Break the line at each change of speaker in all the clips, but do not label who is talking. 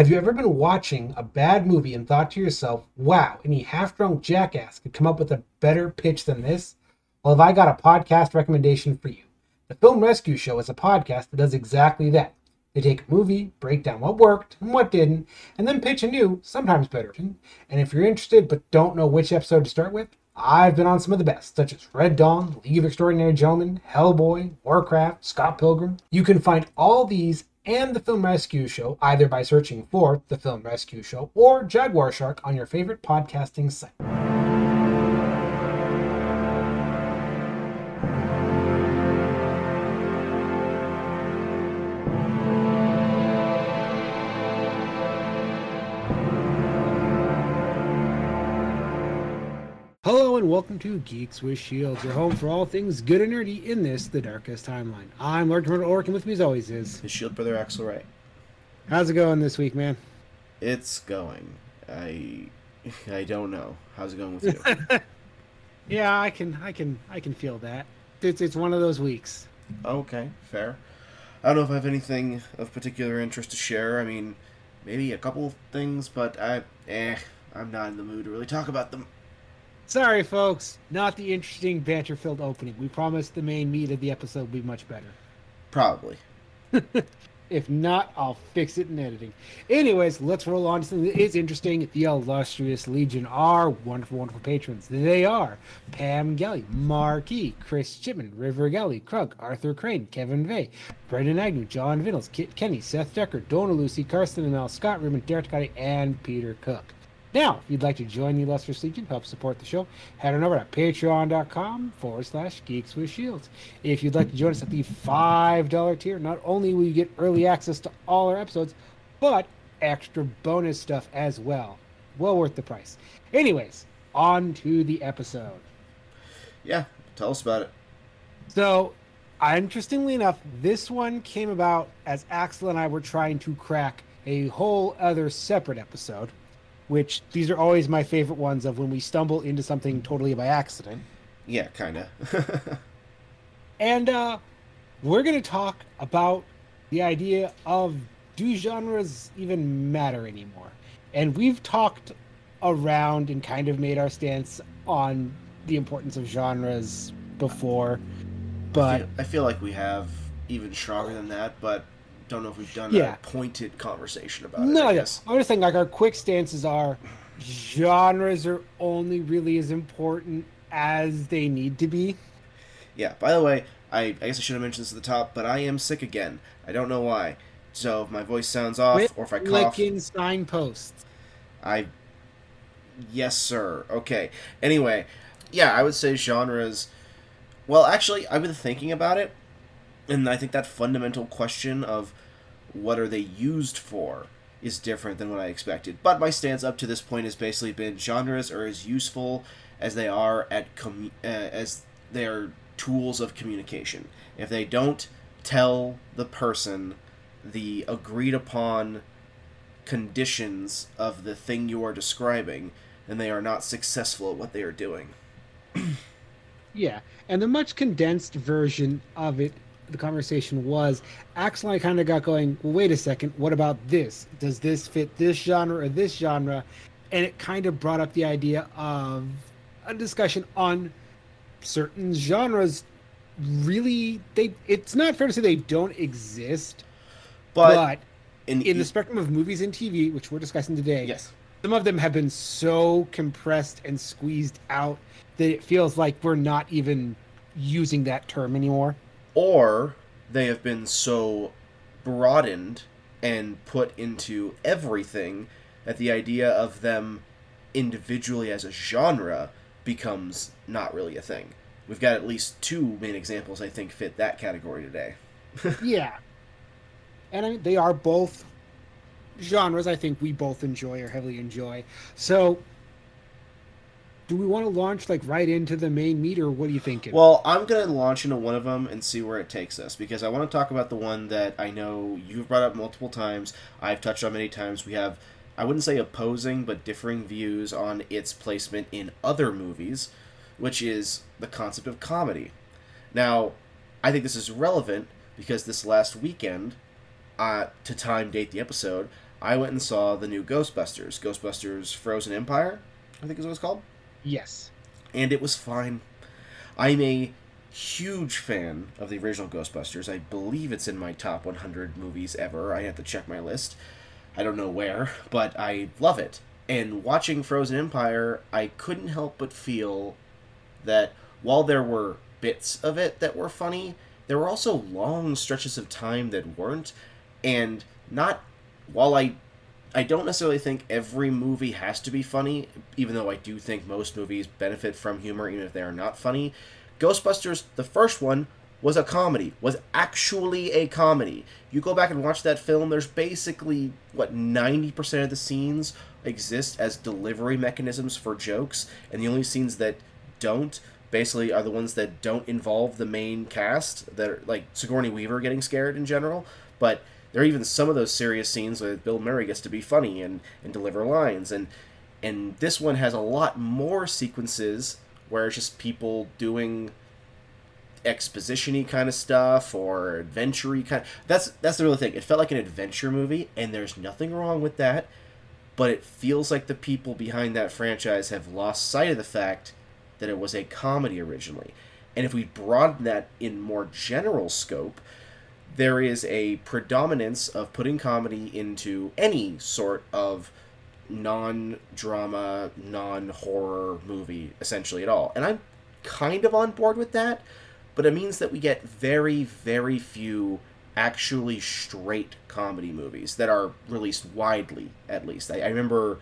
Have you ever been watching a bad movie and thought to yourself, wow, any half-drunk jackass could come up with a better pitch than this? Well, have I got a podcast recommendation for you. The Film Rescue Show is a podcast that does exactly that. They take a movie, break down what worked and what didn't, and then pitch a new, sometimes better version. And if you're interested but don't know which episode to start with, I've been on some of the best, such as Red Dawn, League of Extraordinary Gentlemen, Hellboy, Warcraft, Scott Pilgrim. You can find all these and the Film Rescue Show either by searching for The Film Rescue Show or Jaguar Shark on your favorite podcasting site. Hello and welcome to Geeks with Shields, your home for all things good and nerdy in this, the darkest timeline. I'm Lord Commander Orc, and with me as always is
his shield brother Axel Wright.
How's it going this week, man?
It's going. I don't know. How's it going with you?
Yeah, I can feel that. It's one of those weeks.
Okay, fair. I don't know if I have anything of particular interest to share. I mean, maybe a couple of things, but I'm not in the mood to really talk about them.
Sorry, folks. Not the interesting banter-filled opening. We promised the main meat of the episode would be much better.
Probably.
If not, I'll fix it in editing. Anyways, let's roll on to something that is interesting. The illustrious Legion are wonderful, wonderful patrons. They are Pam Gelly, Marquis, Chris Chipman, River Gelly, Krug, Arthur Crane, Kevin Vay, Brendan Agnew, John Vinnels, Kit Kenny, Seth Decker, Donna Lucy, Karsten Amell, Scott Rubin, Derek Gotti, and Peter Cook. Now, if you'd like to join the illustrious Legion, help support the show, head on over to patreon.com/Geeks with Shields. If you'd like to join us at the $5 tier, not only will you get early access to all our episodes, but extra bonus stuff as well. Well worth the price. Anyways, on to the episode.
Yeah, tell us about it.
So, interestingly enough, this one came about as Axel and I were trying to crack a whole other separate episode, which these are always my favorite ones of when we stumble into something totally by accident.
Yeah, kind of.
And we're going to talk about the idea of, do genres even matter anymore? And we've talked around and kind of made our stance on the importance of genres before, but
I feel like we have even stronger than that, but don't know if we've done a pointed conversation about it.
No, yes. I'm just saying, like, our quick stances are genres are only really as important as they need to be.
Yeah, by the way, I guess I should have mentioned this at the top, but I am sick again. I don't know why. So if my voice sounds off or if I cough...
Licking signposts.
Yes, sir. Okay. Anyway, yeah, I would say genres... Well, actually, I've been thinking about it, and I think that fundamental question of what are they used for is different than what I expected. But my stance up to this point has basically been genres are as useful as they are as they are tools of communication. If they don't tell the person the agreed upon conditions of the thing you are describing, then they are not successful at what they are doing.
Yeah, and the much condensed version of it, the conversation was, Axel and I kind of got going, well, wait a second, what about this? Does this fit this genre or this genre? And it kind of brought up the idea of a discussion on certain genres. Really, it's not fair to say they don't exist, but in the spectrum of movies and TV, which we're discussing today,
yes,
some of them have been so compressed and squeezed out that it feels like we're not even using that term anymore.
Or they have been so broadened and put into everything that the idea of them individually as a genre becomes not really a thing. We've got at least two main examples I think fit that category today.
Yeah. And they are both genres I think we both enjoy or heavily enjoy. So do we want to launch right into the main meat, or what are you thinking?
Well, I'm going to launch into one of them and see where it takes us, because I want to talk about the one that I know you've brought up multiple times, I've touched on many times. We have, I wouldn't say opposing, but differing views on its placement in other movies, which is the concept of comedy. Now, I think this is relevant because this last weekend, to time date the episode, I went and saw the new Ghostbusters Frozen Empire, I think is what it's called.
Yes.
And it was fine. I'm a huge fan of the original Ghostbusters. I believe it's in my top 100 movies ever. I have to check my list. I don't know where, but I love it. And watching Frozen Empire, I couldn't help but feel that while there were bits of it that were funny, there were also long stretches of time that weren't. And not, while I don't necessarily think every movie has to be funny, even though I do think most movies benefit from humor even if they are not funny. Ghostbusters, the first one, was a comedy, was actually a comedy. You go back and watch that film, there's basically, 90% of the scenes exist as delivery mechanisms for jokes, and the only scenes that don't basically are the ones that don't involve the main cast, that are like Sigourney Weaver getting scared in general, but there are even some of those serious scenes where Bill Murray gets to be funny and deliver lines, and this one has a lot more sequences where it's just people doing exposition-y kind of stuff or adventure-y kind of... That's the real thing. It felt like an adventure movie, and there's nothing wrong with that, but it feels like the people behind that franchise have lost sight of the fact that it was a comedy originally. And if we broaden that in more general scope, there is a predominance of putting comedy into any sort of non-drama, non-horror movie, essentially at all. And I'm kind of on board with that, but it means that we get very, very few actually straight comedy movies that are released widely, at least. I remember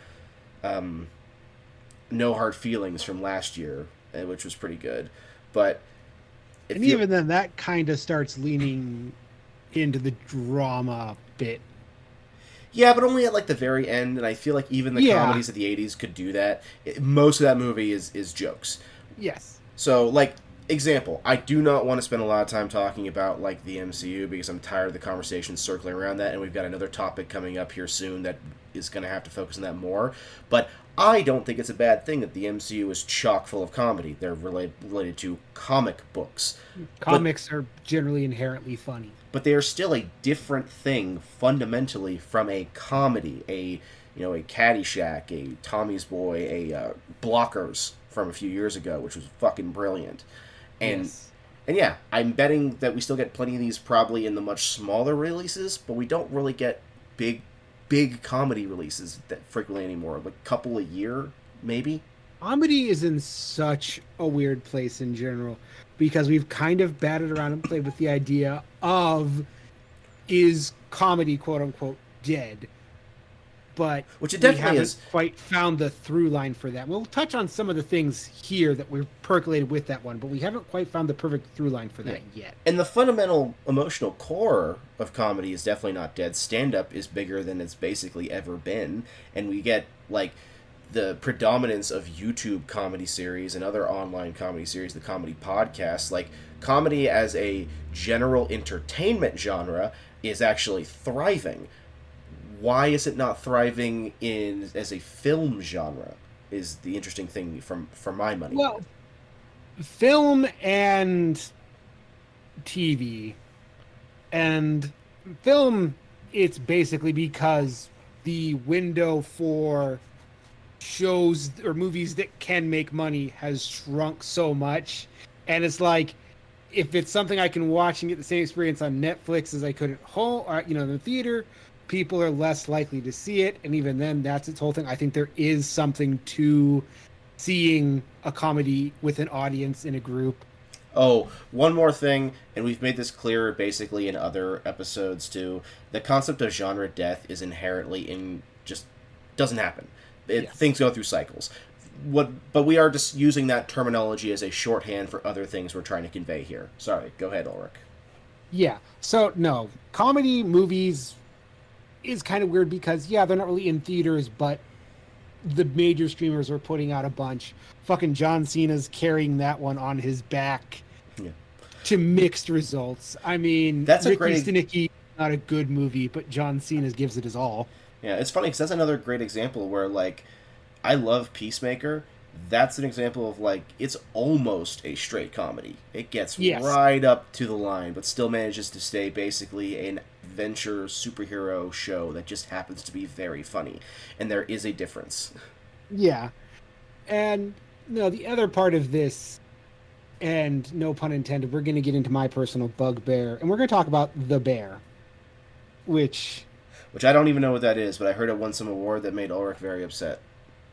No Hard Feelings from last year, which was pretty good. But
and even then, that kind of starts leaning into the drama bit.
Yeah, but only at like the very end, and I feel like even the comedies of the 80s could do that. Most of that movie is jokes.
Yes.
So, like, example, I do not want to spend a lot of time talking about, like, the MCU because I'm tired of the conversation circling around that, and we've got another topic coming up here soon that is going to have to focus on that more. But I don't think it's a bad thing that the MCU is chock full of comedy. They're related to comic books.
Comics are generally inherently funny.
But they are still a different thing fundamentally from a comedy, a Caddyshack, a Tommy's Boy, a Blockers from a few years ago, which was fucking brilliant. And
yes.
And yeah, I'm betting that we still get plenty of these probably in the much smaller releases, but we don't really get big comedy releases that frequently anymore. Like a couple a year, maybe.
Comedy is in such a weird place in general because we've kind of batted around and played with the idea of, is comedy quote unquote dead? But
which it definitely
haven't quite found the through line for that. We'll touch on some of the things here that we've percolated with that one, but we haven't quite found the perfect through line for that yet.
And the fundamental emotional core of comedy is definitely not dead. Stand-up is bigger than it's basically ever been, and we get, like, the predominance of YouTube comedy series and other online comedy series, the comedy podcasts. Like, comedy as a general entertainment genre is actually thriving. Why is it not thriving as a film genre is the interesting thing from my money.
Well, film and TV. And film, it's basically because the window for shows or movies that can make money has shrunk so much. And it's like, if it's something I can watch and get the same experience on Netflix as I could at home, or, in the theater, people are less likely to see it. And even then, that's its whole thing. I think there is something to seeing a comedy with an audience in a group.
Oh, one more thing, and we've made this clearer basically in other episodes too. The concept of genre death is inherently just doesn't happen.
Yes.
Things go through cycles. But we are just using that terminology as a shorthand for other things we're trying to convey here. Sorry, go ahead, Ulrich.
Yeah, so no, comedy movies is kind of weird because, they're not really in theaters, but the major streamers are putting out a bunch. Fucking John Cena's carrying that one on his back to mixed results. I mean,
that's
Ricky Stenicki, not a good movie, but John Cena gives it his all.
Yeah, it's funny because that's another great example where, like, I love Peacemaker. That's an example of, like, it's almost a straight comedy. It gets right up to the line, but still manages to stay basically an adventure superhero show that just happens to be very funny, and there is a difference.
Yeah. And the other part of this, and no pun intended, we're going to get into my personal bugbear, and we're going to talk about The Bear, which
I don't even know what that is, but I heard it won some award that made Ulrich very upset.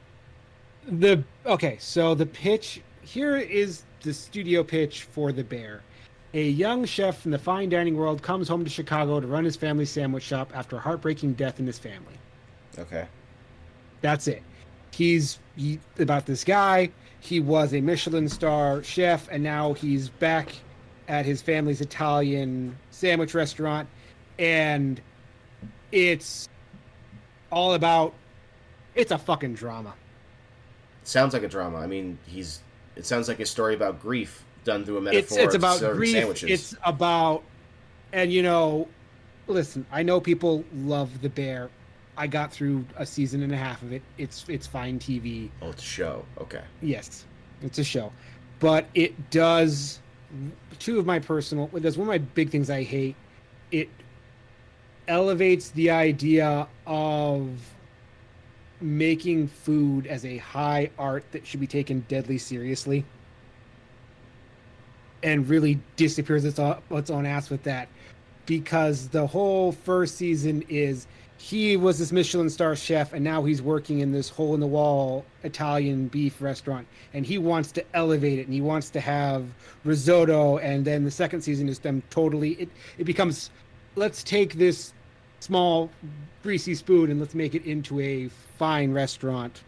so the pitch here is the studio pitch for The Bear. A young chef from the fine dining world comes home to Chicago to run his family's sandwich shop after a heartbreaking death in his family.
Okay.
That's it. About this guy. He was a Michelin star chef, and now he's back at his family's Italian sandwich restaurant, and it's all about. It's a fucking drama.
Sounds like a drama. I mean, it sounds like a story about grief done through a metaphor.
It's about grief.
Sandwiches.
It's about, and listen, I know people love The Bear. I got through a season and a half of it. It's fine TV.
Oh, it's a show. Okay.
Yes, it's a show, but it does one of my big things I hate. It elevates the idea of making food as a high art that should be taken deadly seriously, and really disappears its own ass with that, because the whole first season is he was this Michelin star chef, and now he's working in this hole in the wall Italian beef restaurant, and he wants to elevate it, and he wants to have risotto. And then the second season is them totally it becomes, let's take this small greasy spoon and let's make it into a fine restaurant.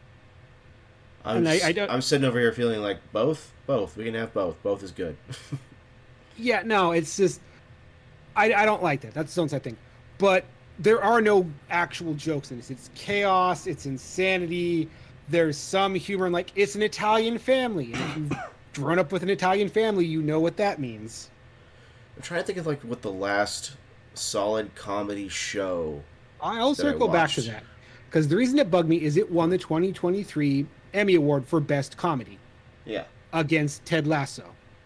I'm sitting over here feeling like both. We can have both. Both is good.
Yeah, no, it's just I don't like that. That's the downside thing. But there are no actual jokes in this. It's chaos. It's insanity. There's some humor, and like, it's an Italian family. And if you've grown up with an Italian family, you know what that means.
I'm trying to think of like what the last solid comedy show.
I'll circle back to that, because the reason it bugged me is it won the 2023 Emmy Award for Best Comedy.
Yeah.
Against Ted Lasso.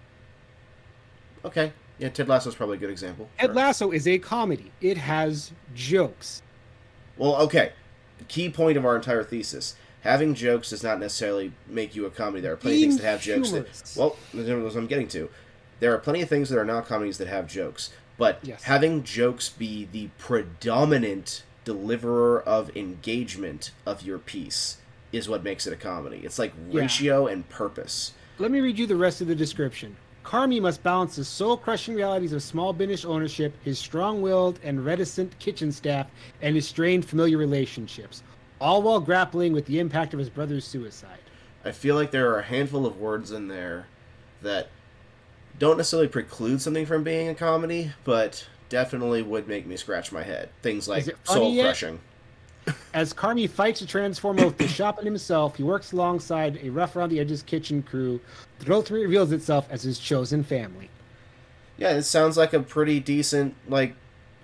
Okay. Yeah, Ted Lasso is probably a good example.
Ted Lasso is a comedy. It has jokes.
Well, okay. The key point of our entire thesis: having jokes does not necessarily make you a comedy. There are plenty of things that have jokes. That's what I'm getting to. There are plenty of things that are not comedies that have jokes, but having jokes be the predominant deliverer of engagement of your piece is what makes it a comedy. It's like ratio and purpose.
Let me read you the rest of the description. Carmy must balance the soul-crushing realities of small business ownership, his strong-willed and reticent kitchen staff, and his strained familiar relationships, all while grappling with the impact of his brother's suicide.
I feel like there are a handful of words in there that don't necessarily preclude something from being a comedy, but definitely would make me scratch my head. Things like soul-crushing.
As Carmy fights to transform both the shop and himself, he works alongside a rough-around-the-edges kitchen crew that ultimately reveals itself as his chosen family.
Yeah, it sounds like a pretty decent, like,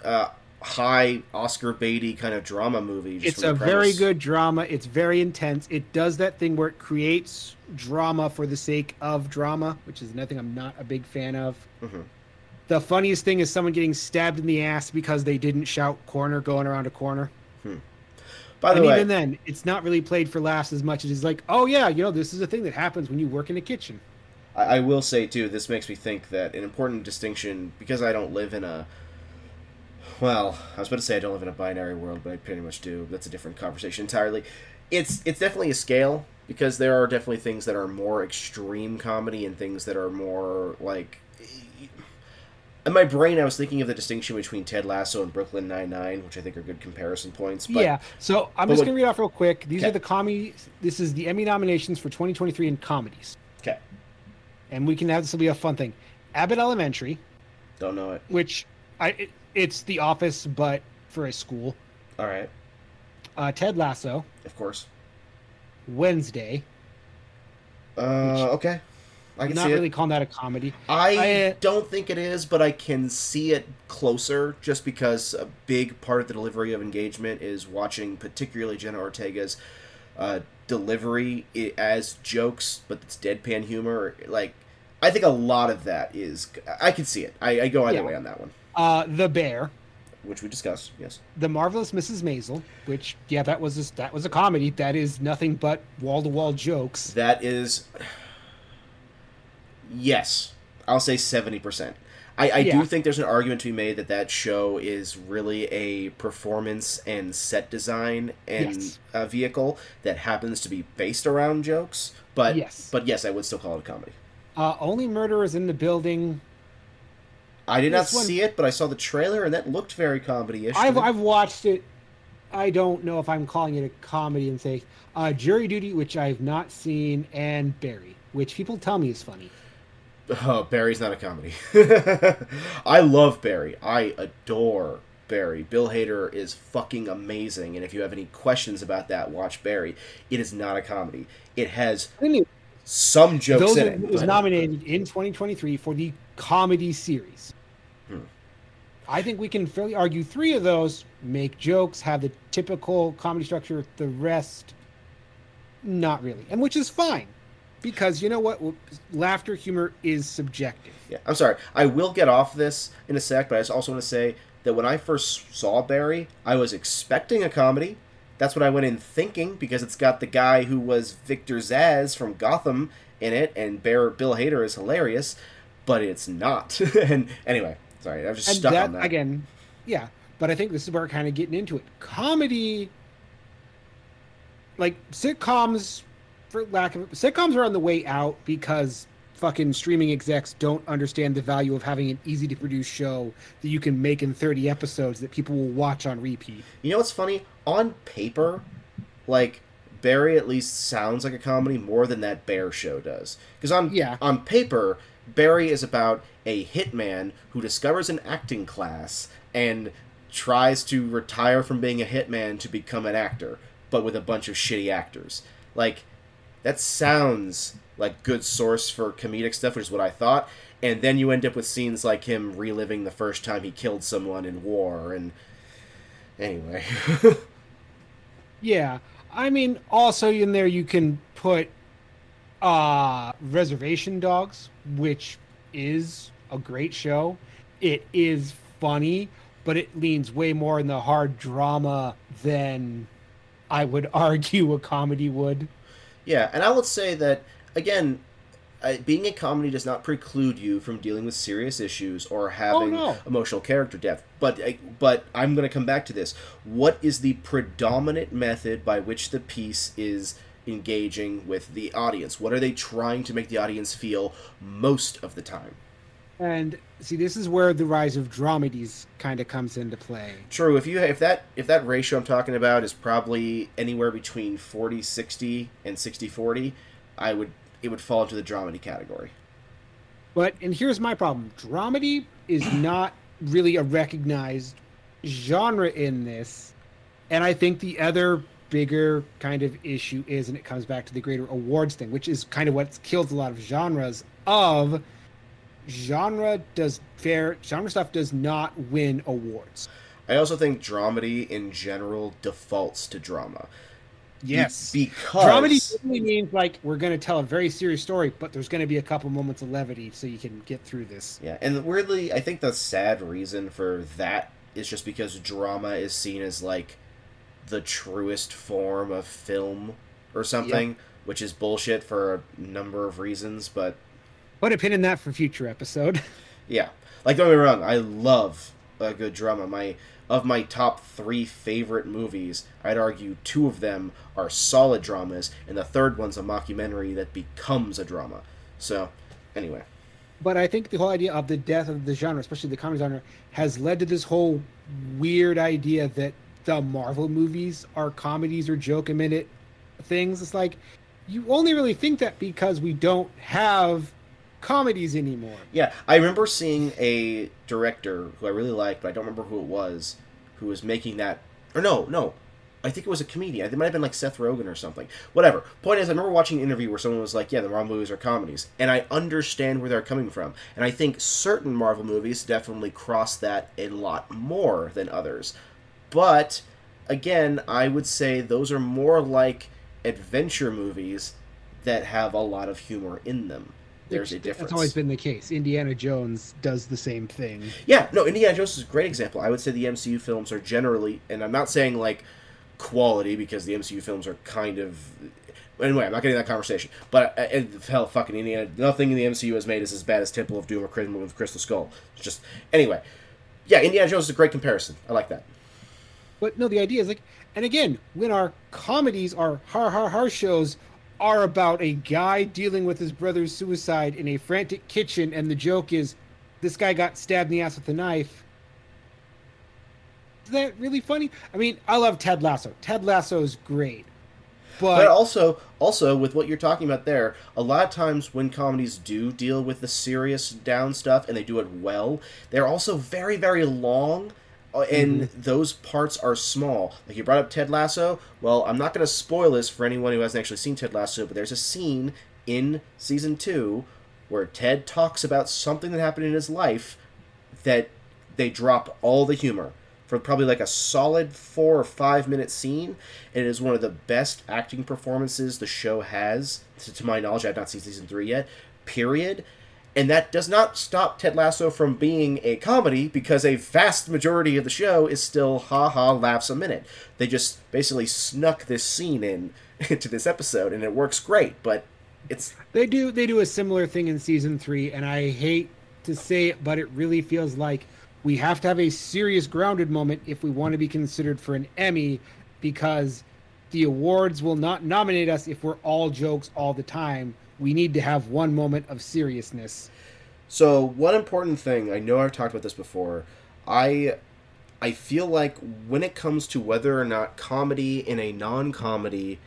high Oscar Beatty kind of drama movie.
It's a very good drama. It's very intense. It does that thing where it creates drama for the sake of drama, which is another thing I'm not a big fan of. Mm-hmm. The funniest thing is someone getting stabbed in the ass because they didn't shout corner going around a corner.
By the way,
even then, it's not really played for laughs as much as it's like, oh yeah, this is a thing that happens when you work in a kitchen.
I will say, too, this makes me think that an important distinction, because I don't live in a... Well, I was about to say I don't live in a binary world, but I pretty much do. That's a different conversation entirely. It's definitely a scale, because there are definitely things that are more extreme comedy and things that are more, like... In my brain, I was thinking of the distinction between Ted Lasso and Brooklyn Nine-Nine, which I think are good comparison points. But,
yeah, so I'm just going to read off real quick. These are the comedy... This is the Emmy nominations for 2023 in comedies.
Okay.
And we can have... This will be a fun thing. Abbott Elementary.
Don't know it.
Which... It's The Office, but for a school.
All right.
Ted Lasso.
Of course.
Wednesday.
Okay. I can see it.
Not really calling that a comedy.
I don't think it is, but I can see it closer just because a big part of the delivery of engagement is watching particularly Jenna Ortega's delivery as jokes, but it's deadpan humor. Like, I think a lot of that is... I can see it. I go either way on that one.
The Bear.
which we discussed. Yes.
The Marvelous Mrs. Maisel, which that was a comedy. That is nothing but wall to wall jokes.
That is, yes, I'll say 70%. I do think there's an argument to be made that that show is really a performance and set design and vehicle that happens to be based around jokes. But yes, I would still call it a comedy.
Only Murderers in the Building.
I did not see it, but I saw the trailer and that looked very comedy-ish.
I've watched it. I don't know if I'm calling it a comedy and say Jury Duty, which I've not seen, and Barry, which people tell me is funny.
Oh, Barry's not a comedy. I love Barry. I adore Barry. Bill Hader is fucking amazing, and if you have any questions about that, watch Barry. It is not a comedy. It has some jokes in it.
It was nominated in 2023 for the comedy series. I think we can fairly argue 3 of those make jokes, have the typical comedy structure. The rest, not really, and which is fine. Because you know what? Laughter, humor is subjective.
Yeah, I'm sorry. I will get off this in a sec, but I just also want to say that when I first saw Barry, I was expecting a comedy. That's what I went in thinking, because it's got the guy who was Victor Zsasz from Gotham in it, and Bill Hader is hilarious, but it's not. And anyway, sorry, I was just stuck on that.
Again, yeah, but I think this is where we're kind of getting into it. Comedy, like sitcoms... sitcoms are on the way out because fucking streaming execs don't understand the value of having an easy to produce show that you can make in 30 episodes that people will watch on repeat.
You know what's funny? On paper, like, Barry at least sounds like a comedy more than that Bear show does. Because on paper, Barry is about a hitman who discovers an acting class and tries to retire from being a hitman to become an actor, but with a bunch of shitty actors. Like, that sounds like good source for comedic stuff, which is what I thought. And then you end up with scenes like him reliving the first time he killed someone in war. And anyway.
Yeah. I mean, also in there you can put Reservation Dogs, which is a great show. It is funny, but it leans way more in the hard drama than I would argue a comedy would.
Yeah, and I would say that, again, being a comedy does not preclude you from dealing with serious issues or having emotional character depth. But I'm going to come back to this. What is the predominant method by which the piece is engaging with the audience? What are they trying to make the audience feel most of the time?
And see, this is where the rise of dramedies kind of comes into play.
True. If that ratio I'm talking about is probably anywhere between 40-60 and 60-40, it would fall into the dramedy category.
And here's my problem. Dramedy is not really a recognized genre in this. And I think the other bigger kind of issue is, and it comes back to the greater awards thing, which is kind of what kills a lot of genres of... Genre stuff does not win awards.
I also think dramedy in general defaults to drama.
Yes.
Because
dramedy really means like we're going to tell a very serious story, but there's going to be a couple moments of levity so you can get through this.
Yeah, and weirdly, I think the sad reason for that is just because drama is seen as like the truest form of film or something, which is bullshit for a number of reasons, but
put a pin in that for future episode.
Yeah. Like, don't get me wrong, I love a good drama. Of my top 3 favorite movies, I'd argue 2 of them are solid dramas, and the third one's a mockumentary that becomes a drama. So, anyway.
But I think the whole idea of the death of the genre, especially the comedy genre, has led to this whole weird idea that the Marvel movies are comedies or joke-a-minute things. It's like, you only really think that because we don't have comedies anymore.
Yeah, I remember seeing a director who I really liked, but I don't remember who it was, who was making that... Or no, I think it was a comedian. It might have been like Seth Rogen or something. Whatever. Point is, I remember watching an interview where someone was like, yeah, the Marvel movies are comedies. And I understand where they're coming from. And I think certain Marvel movies definitely cross that a lot more than others. But, again, I would say those are more like adventure movies that have a lot of humor in them. there's a difference.
That's always been the case. Indiana Jones does the same thing.
Yeah, no, Indiana Jones is a great example. I would say the MCU films are generally, and I'm not saying like quality because the MCU films are kind of. Anyway, I'm not getting that conversation. But hell, fucking Indiana, nothing in the MCU has made is as bad as Temple of Doom or with Crystal Skull. It's just anyway, yeah, Indiana Jones is a great comparison. I like that.
But no, the idea is like, and again, when our comedies, our har shows are about a guy dealing with his brother's suicide in a frantic kitchen, and the joke is, this guy got stabbed in the ass with a knife. Is that really funny? I mean, I love Ted Lasso. Ted Lasso is great.
But also with what you're talking about there, a lot of times when comedies do deal with the serious down stuff and they do it well, they're also very, very long, and those parts are small. Like you brought up Ted Lasso. Well, I'm not going to spoil this for anyone who hasn't actually seen Ted Lasso, but there's a scene in season 2 where Ted talks about something that happened in his life that they drop all the humor for probably like a solid 4 or 5 minute scene. And it is one of the best acting performances the show has, to my knowledge. I have not seen season 3 yet, period. And that does not stop Ted Lasso from being a comedy, because a vast majority of the show is still ha-ha laughs a minute. They just basically snuck this scene in into this episode, and it works great, but it's...
They do a similar thing in season 3, and I hate to say it, but it really feels like we have to have a serious grounded moment if we want to be considered for an Emmy, because the awards will not nominate us if we're all jokes all the time. We need to have one moment of seriousness.
So one important thing, I know I've talked about this before, I feel like when it comes to whether or not comedy in a non-comedy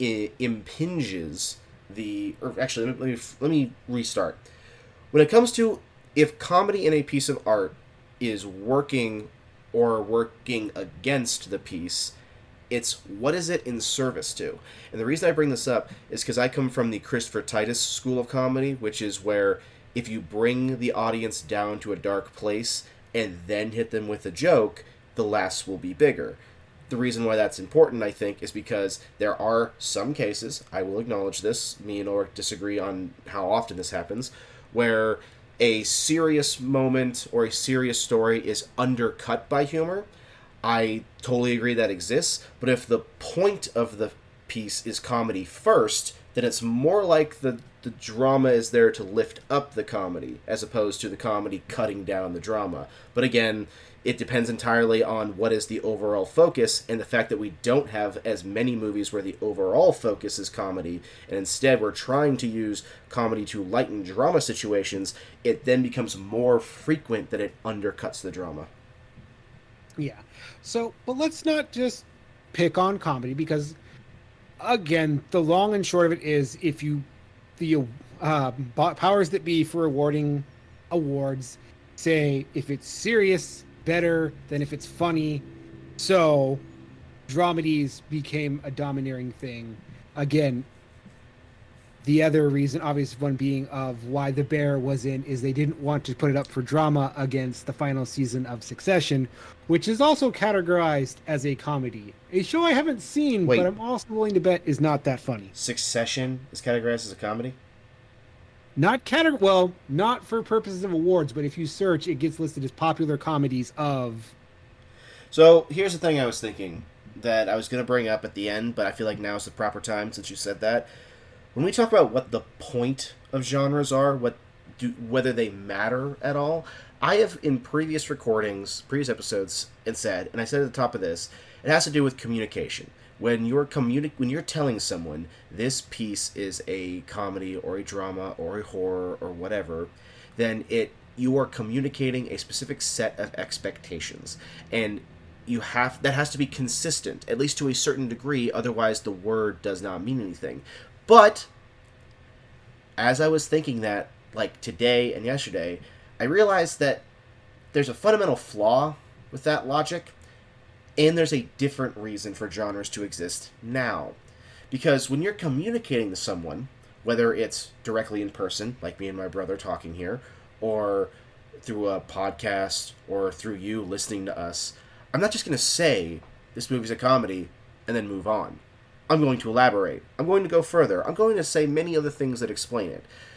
impinges the... Or actually, let me restart. When it comes to if comedy in a piece of art is working or working against the piece, it's what is it in service to? And the reason I bring this up is because I come from the Christopher Titus school of comedy, which is where if you bring the audience down to a dark place and then hit them with a joke, the laughs will be bigger. The reason why that's important, I think, is because there are some cases, I will acknowledge this, me and Ulrich disagree on how often this happens, where a serious moment or a serious story is undercut by humor. I totally agree that exists, but if the point of the piece is comedy first, then it's more like the drama is there to lift up the comedy, as opposed to the comedy cutting down the drama. But again, it depends entirely on what is the overall focus, and the fact that we don't have as many movies where the overall focus is comedy, and instead we're trying to use comedy to lighten drama situations, it then becomes more frequent that it undercuts the drama.
Yeah. So, but let's not just pick on comedy, because, again, the long and short of it is, if you, the powers that be for awarding awards say if it's serious, better than if it's funny. So, dramedies became a domineering thing. Again, the other reason, obvious one being of why The Bear was in, is they didn't want to put it up for drama against the final season of Succession, which is also categorized as a comedy. A show I haven't seen,
Wait.
but I'm also willing to bet is not that funny.
Succession is categorized as a comedy?
Well, not for purposes of awards, but if you search, it gets listed as popular comedies of...
So, here's the thing I was thinking that I was going to bring up at the end, but I feel like now is the proper time since you said that. When we talk about what the point of genres are, whether they matter at all, I have in previous recordings, previous episodes, and said, and I said at the top of this, it has to do with communication. When you're telling someone this piece is a comedy or a drama or a horror or whatever, then you are communicating a specific set of expectations, and that has to be consistent, at least to a certain degree. Otherwise, the word does not mean anything. But as I was thinking that, like today and yesterday, I realized that there's a fundamental flaw with that logic. And there's a different reason for genres to exist now. Because when you're communicating to someone, whether it's directly in person, like me and my brother talking here, or through a podcast, or through you listening to us, I'm not just going to say, this movie's a comedy, and then move on. I'm going to elaborate. I'm going to go further. I'm going to say many other things that explain it.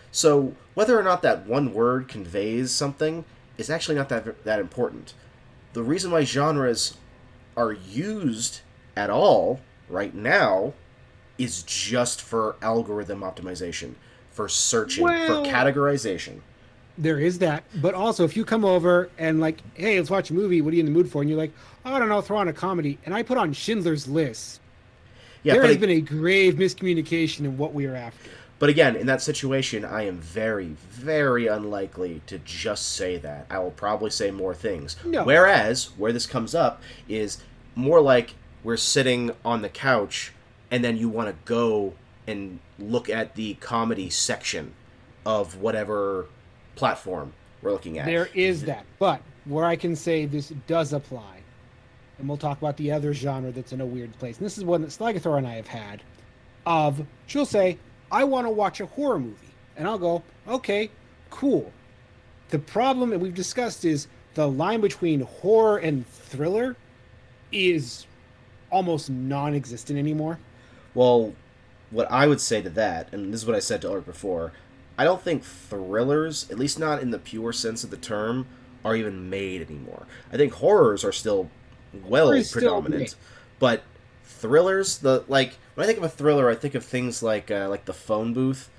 So whether or not that one word conveys something is actually not that important. The reason why genres are used at all right now is just for algorithm optimization, for searching, for
Well,
categorization.
there is that, but also if you come over and like, hey, let's watch a movie. What are you in the mood for? And you're like, oh, I don't know, throw on a comedy, and I put on Schindler's List.
Yeah,
There has been a grave miscommunication in what we are after.
but again, in that situation, I am very, very unlikely to just say that. I will probably say more things.
No,
Whereas, where this comes up is more like we're sitting on the couch and then you want to go and look at the comedy section of whatever platform we're looking at.
there is that. But where I can say this does apply, and we'll talk about the other genre that's in a weird place. And this is one that Slagathor and I have had. Of she'll say, I want to watch a horror movie. And I'll go, okay, cool. The problem, and we've discussed, is the line between horror and thriller is almost non existent anymore.
Well, what I would say to that, and this is what I said to Ulrich before, I don't think thrillers, at least not in the pure sense of the term, are even made anymore. I think horrors are still
Horror
well
is still made.
predominant, but thrillers, the like when I think of a thriller, I think of things like the Phone Booth,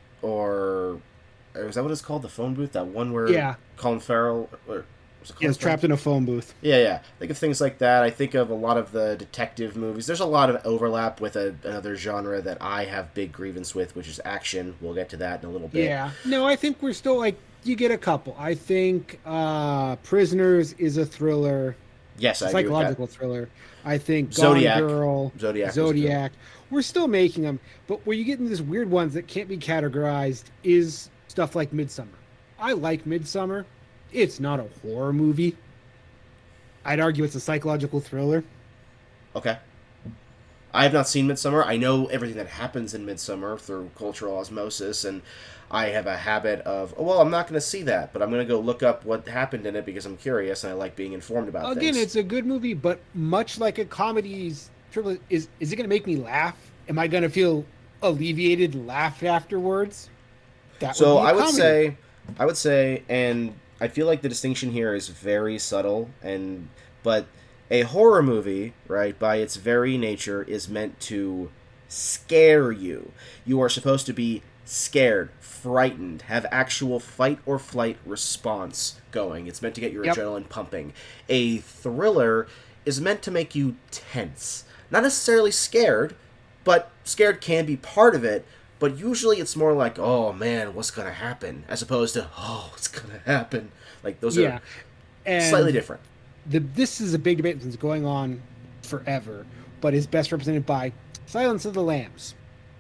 or is that what it's called, the Phone Booth? That one where
Yeah.
Colin Farrell, or was it
Yeah,
Colin
it's
Farrell?
trapped in a phone booth.
Yeah, yeah. Think of things like that. I think of a lot of the detective movies. There's a lot of overlap with another genre that I have big grievance with, which is action. We'll get to that in a little bit.
Yeah. No, I think we're still like, you get a couple. I think Prisoners is a thriller,
Yes,
a
I agree with that.
psychological thriller. I think
Zodiac.
Gone Girl,
Zodiac was
Zodiac. We're still making them, but where you get into these weird ones that can't be categorized is stuff like Midsummer. I like Midsummer. It's not a horror movie. I'd argue it's a psychological thriller.
Okay. I have not seen Midsummer. I know everything that happens in Midsummer through cultural osmosis, and I have a habit of, oh, well, I'm not going to see that, but I'm going to go look up what happened in it because I'm curious and I like being informed about
Again,
things.
it's a good movie, but much like a comedy's triple, is it going to make me laugh? Am I going to feel alleviated, laugh afterwards? That
So
would be a
I would
comedy.
say, I would say, and I feel like the distinction here is very subtle, but a horror movie, right, by its very nature, is meant to scare you. You are supposed to be scared, frightened, have actual fight or flight response going. It's meant to get your
Yep.
adrenaline pumping. A thriller is meant to make you tense, not necessarily scared, but scared can be part of it. But usually it's more like, oh man, what's gonna happen, as opposed to, oh, it's gonna happen. Like those
Yeah.
are
And
slightly different.
this is a big debate that's going on forever, but is best represented by Silence of the Lambs.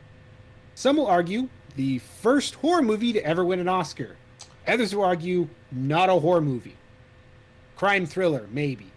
Some will argue the first horror movie to ever win an Oscar. Others will argue not a horror movie. Crime thriller, maybe.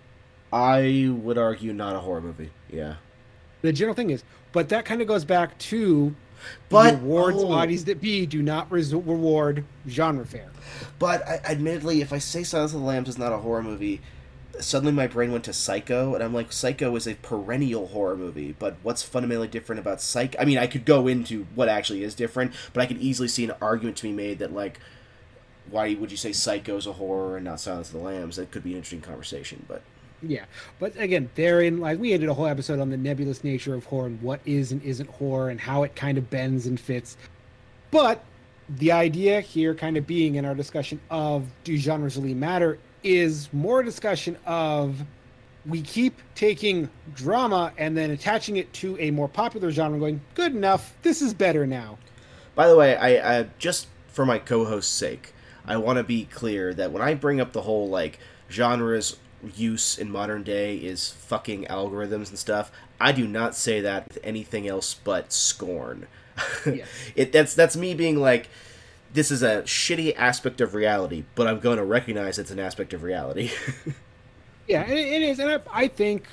I would argue not a horror movie. Yeah,
The general thing is, but that kind of goes back to
but
the awards
oh,
bodies that be do not reward genre fare.
but admittedly, if I say Silence of the Lambs is not a horror movie, suddenly my brain went to Psycho, and I'm like, Psycho is a perennial horror movie. But what's fundamentally different about Psycho? I mean, I could go into what actually is different, but I could easily see an argument to be made that like, why would you say Psycho's a horror and not Silence of the Lambs? That could be an interesting conversation, but.
Yeah, but again, therein, like we did a whole episode on the nebulous nature of horror and what is and isn't horror and how it kind of bends and fits. But the idea here, kind of being in our discussion of do genres really matter, is more a discussion of we keep taking drama and then attaching it to a more popular genre, going, good enough, this is better now.
By the way, I just for my co-host's sake, I want to be clear that when I bring up the whole like genres use in modern day is fucking algorithms and stuff, I do not say that with anything else but scorn.
Yes.
That's me being like, this is a shitty aspect of reality, but I'm going to recognize it's an aspect of reality.
Yeah, it is. And I think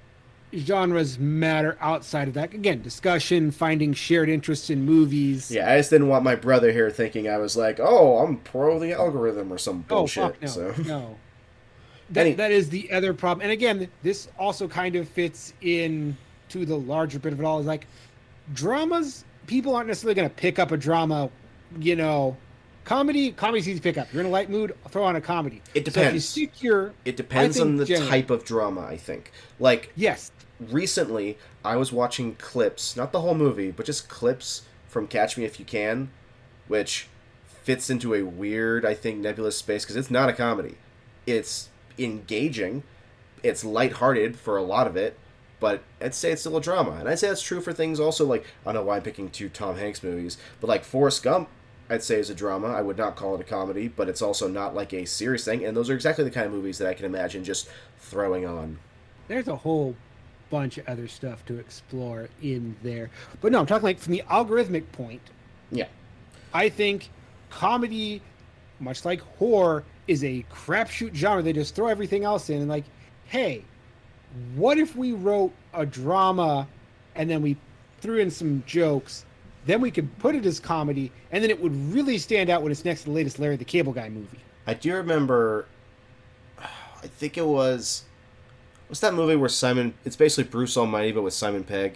genres matter outside of that. Again, discussion, finding shared interests in movies.
Yeah, I just didn't want my brother here thinking I was like, oh, I'm pro the algorithm or some
Oh,
bullshit.
fuck no.
So.
No.
Any-
That is the other problem. And again, this also kind of fits in to the larger bit of it all. Is like dramas, people aren't necessarily going to pick up a drama, you know, Comedy's easy to pick up. You're in a light mood, throw on a comedy.
It
So if you
depends.
stick your,
It depends on the
generally-
type of drama, I think. Like,
Yes.
recently, I was watching clips, not the whole movie, but just clips from Catch Me If You Can, which fits into a weird, I think, nebulous space, because it's not a comedy. It's engaging, it's lighthearted for a lot of it, but I'd say it's still a drama. And I'd say that's true for things also, like, I don't know why I'm picking two Tom Hanks movies, but like Forrest Gump, I'd say is a drama. I would not call it a comedy, but it's also not like a serious thing, and those are exactly the kind of movies that I can imagine just throwing on.
There's a whole bunch of other stuff to explore in there. But no, I'm talking like from the algorithmic point.
Yeah.
I think comedy, much like horror, is a crapshoot genre. They just throw everything else in and like, hey, what if we wrote a drama and then we threw in some jokes, then we could put it as comedy, and then it would really stand out when it's next to the latest Larry the Cable Guy movie.
I do remember, I think it was, what's that movie where Simon, it's basically Bruce Almighty, but with Simon Pegg?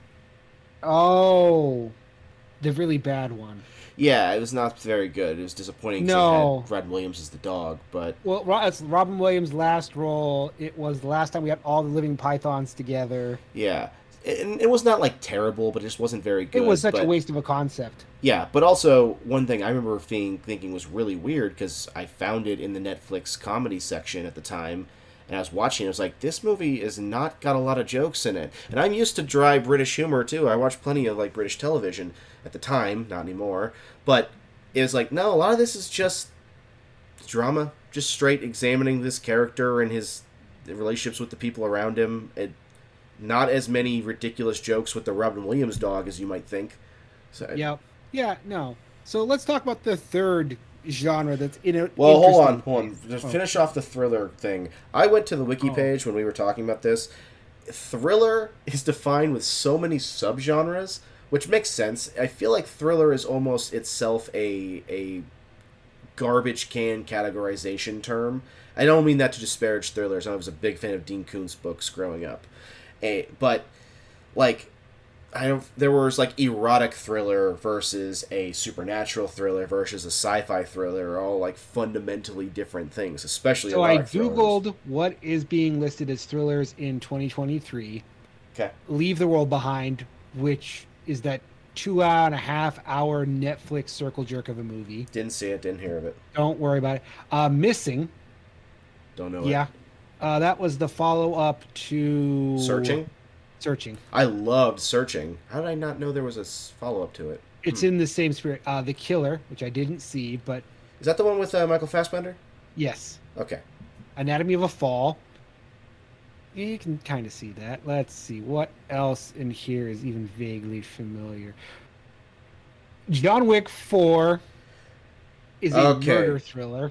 Oh, the really bad one.
Yeah, it was not very good. It was disappointing 'cause
No.
it had Red Williams as the dog, but
Well, it's Robin Williams' last role. It was the last time we had all the living pythons together.
yeah. It was not, like, terrible, but it just wasn't very good.
It was such a
but-
waste of a concept.
Yeah, but also, one thing I remember thinking was really weird, because I found it in the Netflix comedy section at the time, and I was watching it, I was like, this movie has not got a lot of jokes in it. And I'm used to dry British humor, too. I watched plenty of, like, British television at the time, not anymore. But it was like, no, a lot of this is just drama, just straight examining this character and his relationships with the people around him. Not as many ridiculous jokes with the Robin Williams dog as you might think. So,
Yep. Yeah, no. So let's talk about the third genre that's in a.
Well, hold on.
interesting-
Just
Oh.
finish off the thriller thing. I went to the wiki page when we were talking about this. Thriller is defined with so many subgenres, which makes sense. I feel like thriller is almost itself a garbage can categorization term. I don't mean that to disparage thrillers. I was a big fan of Dean Koontz books growing up. But, like, there was, like, erotic thriller versus a supernatural thriller versus a sci-fi thriller are all, like, fundamentally different things, especially
So I
erotic thrillers.
Googled what is being listed as thrillers in 2023.
Okay.
Leave the World Behind, which is that 2.5-hour Netflix circle jerk of a movie.
Didn't see it, didn't hear of it.
Don't worry about it. Missing.
Don't know
Yeah.
it.
That was the follow-up to...
Searching?
Searching.
I loved Searching. How did I not know there was a follow-up to it?
It's in the same spirit. The Killer, which I didn't see, but
Is that the one with Michael Fassbender?
yes.
Okay.
Anatomy of a Fall. You can kind of see that. Let's see. What else in here is even vaguely familiar? John Wick 4 is a
Okay.
murder thriller.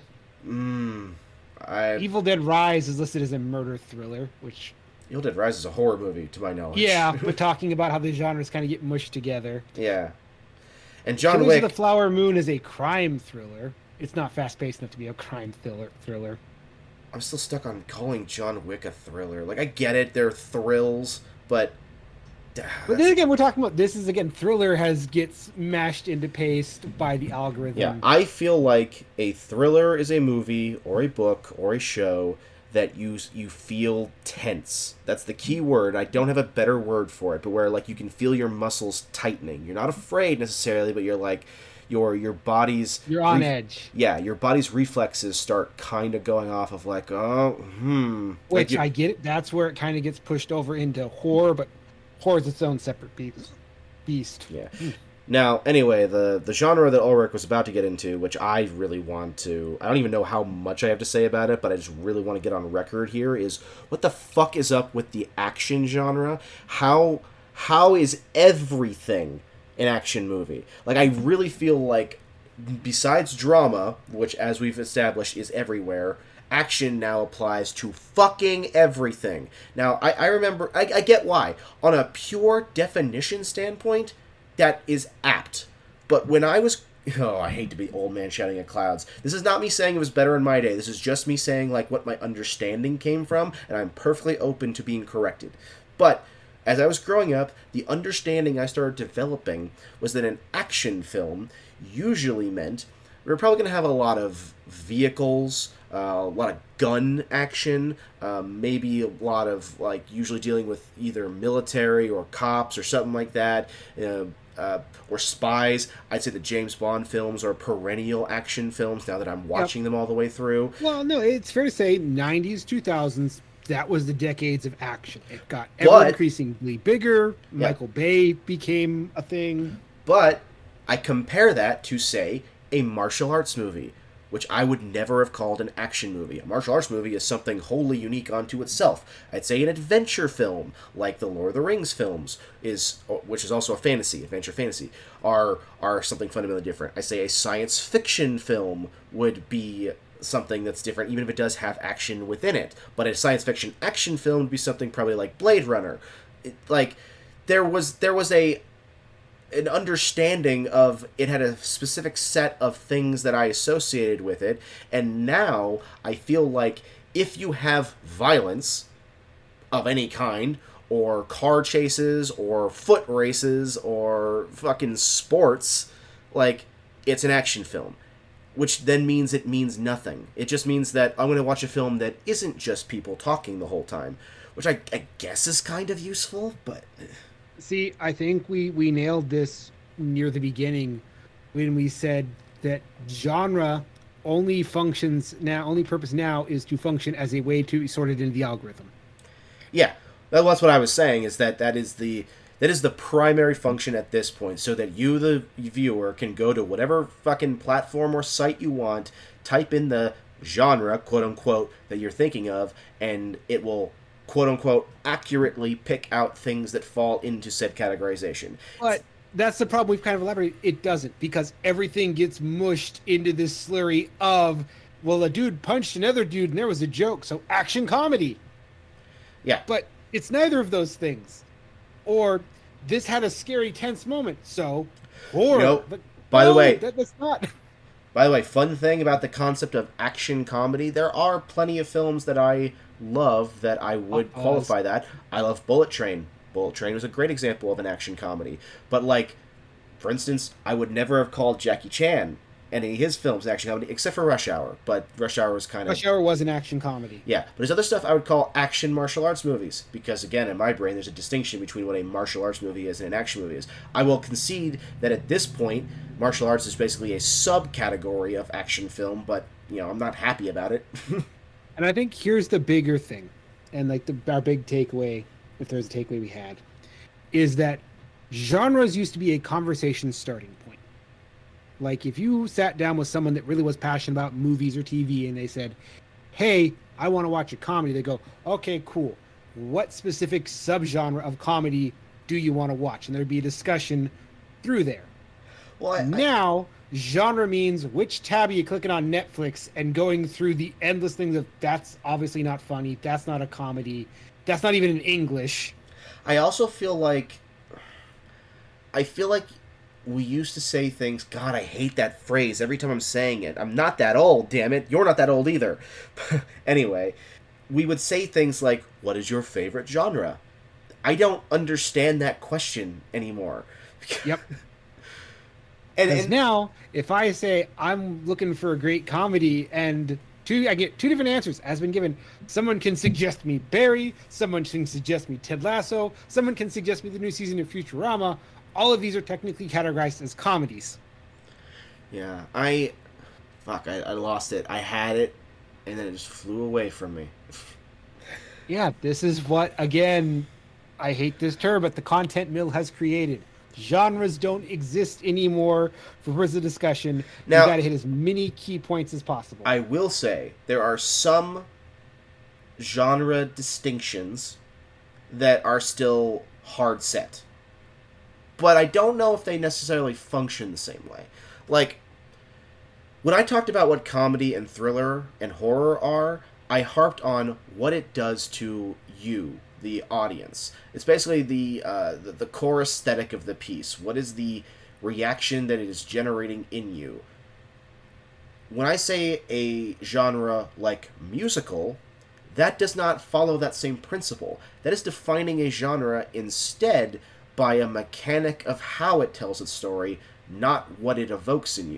Evil Dead Rise is listed as a murder thriller, which...
Evil Dead Rise is a horror movie, to my knowledge.
Yeah, but talking about how the genres kind of get mushed together.
Yeah. And John
Killers
Wick...
of the Flower Moon is a crime thriller. It's not fast-paced enough to be a crime thriller.
I'm still stuck on calling John Wick a thriller. Like, I get it, they're thrills, but...
But then again, we're talking about this is again thriller gets mashed into paste by the algorithm.
Yeah, I feel like a thriller is a movie or a book or a show that you feel tense. That's the key word. I don't have a better word for it, but where like you can feel your muscles tightening. You're not afraid necessarily, but you're like your body's
You're on edge.
Yeah, your body's reflexes start kind of going off of like,
Which
Like you-
I get it. That's where it kind of gets pushed over into horror, but horror is its own separate beast.
Yeah. Now, anyway, the genre that Ulrich was about to get into, which I really want to... I don't even know how much I have to say about it, but I just really want to get on record here, is what the fuck is up with the action genre? How is everything an action movie? Like, I really feel like, besides drama, which, as we've established, is everywhere... action now applies to fucking everything. Now, I remember... I get why. On a pure definition standpoint, that is apt. But when I was... Oh, I hate to be old man shouting at clouds. This is not me saying it was better in my day. This is just me saying, like, what my understanding came from, and I'm perfectly open to being corrected. But... as I was growing up, the understanding I started developing was that an action film usually meant we're probably going to have a lot of vehicles, a lot of gun action, maybe a lot of, like, usually dealing with either military or cops or something like that, or spies. I'd say the James Bond films are perennial action films now that I'm watching them all the way through.
Well, no, it's fair to say 90s, 2000s, that was the decades of action. It got ever increasingly bigger. Michael Bay became a thing.
But I compare that to, say, a martial arts movie, which I would never have called an action movie. A martial arts movie is something wholly unique unto itself. I'd say an adventure film, like the Lord of the Rings films, which is also a adventure fantasy, are something fundamentally different. I say a science fiction film would be something that's different, even if it does have action within it. But a science fiction action film would be something probably like Blade Runner. There was an understanding of it had a specific set of things that I associated with it, and now I feel like if you have violence of any kind, or car chases, or foot races, or fucking sports, like, it's an action film. Which then means it means nothing. It just means that I'm going to watch a film that isn't just people talking the whole time, which I guess is kind of useful, but...
See, I think we nailed this near the beginning when we said that genre only purpose now is to function as a way to sort it into the algorithm.
Yeah, that's what I was saying, is that is the primary function at this point, so that you, the viewer, can go to whatever fucking platform or site you want, type in the genre, quote-unquote, that you're thinking of, and it will, quote-unquote, accurately pick out things that fall into said categorization.
But that's the problem we've kind of elaborated. It doesn't, because everything gets mushed into this slurry of, well, a dude punched another dude and there was a joke, so action comedy.
Yeah.
But it's neither of those things. Or this had a scary, tense moment, so horror.
Nope.
But
By the way,
that's not.
By the way, fun thing about the concept of action comedy, there are plenty of films that I love that I would qualify that. I love Bullet Train. Bullet Train was a great example of an action comedy. But, like, for instance, I would never have called Jackie Chan any of his films action comedy, except for Rush Hour. But Rush Hour was kind of...
Rush Hour was an action comedy.
Yeah, but his other stuff I would call action martial arts movies. Because, again, in my brain, there's a distinction between what a martial arts movie is and an action movie is. I will concede that at this point, martial arts is basically a subcategory of action film, but, you know, I'm not happy about it.
And I think here's the bigger thing, and like our big takeaway, if there's a takeaway we had, is that genres used to be a conversation starting point. Like, if you sat down with someone that really was passionate about movies or TV and they said, hey, I want to watch a comedy, they go, okay, cool. What specific subgenre of comedy do you want to watch? And there'd be a discussion through there. Well, now, genre means which tab are you clicking on Netflix and going through the endless things of, that's obviously not funny, that's not a comedy, that's not even in English.
I also feel like we used to say things, God, I hate that phrase every time I'm saying it. I'm not that old, damn it. You're not that old either. Anyway, we would say things like, what is your favorite genre? I don't understand that question anymore.
Yep. And now, if I say I'm looking for a great comedy and I get two different answers has been given. Someone can suggest me Barry, someone can suggest me Ted Lasso, someone can suggest me the new season of Futurama. All of these are technically categorized as comedies.
Yeah, I lost it. I had it, and then it just flew away from me.
Yeah, this is what, again, I hate this term, but the content mill has created. Genres don't exist anymore for purposes of discussion. Now, you got to hit as many key points as possible.
I will say there are some genre distinctions that are still hard set. But I don't know if they necessarily function the same way. Like, when I talked about what comedy and thriller and horror are, I harped on what it does to you, the audience. It's basically the core aesthetic of the piece. What is the reaction that it is generating in you? When I say a genre like musical, that does not follow that same principle. That is defining a genre instead by a mechanic of how it tells its story, not what it evokes in you.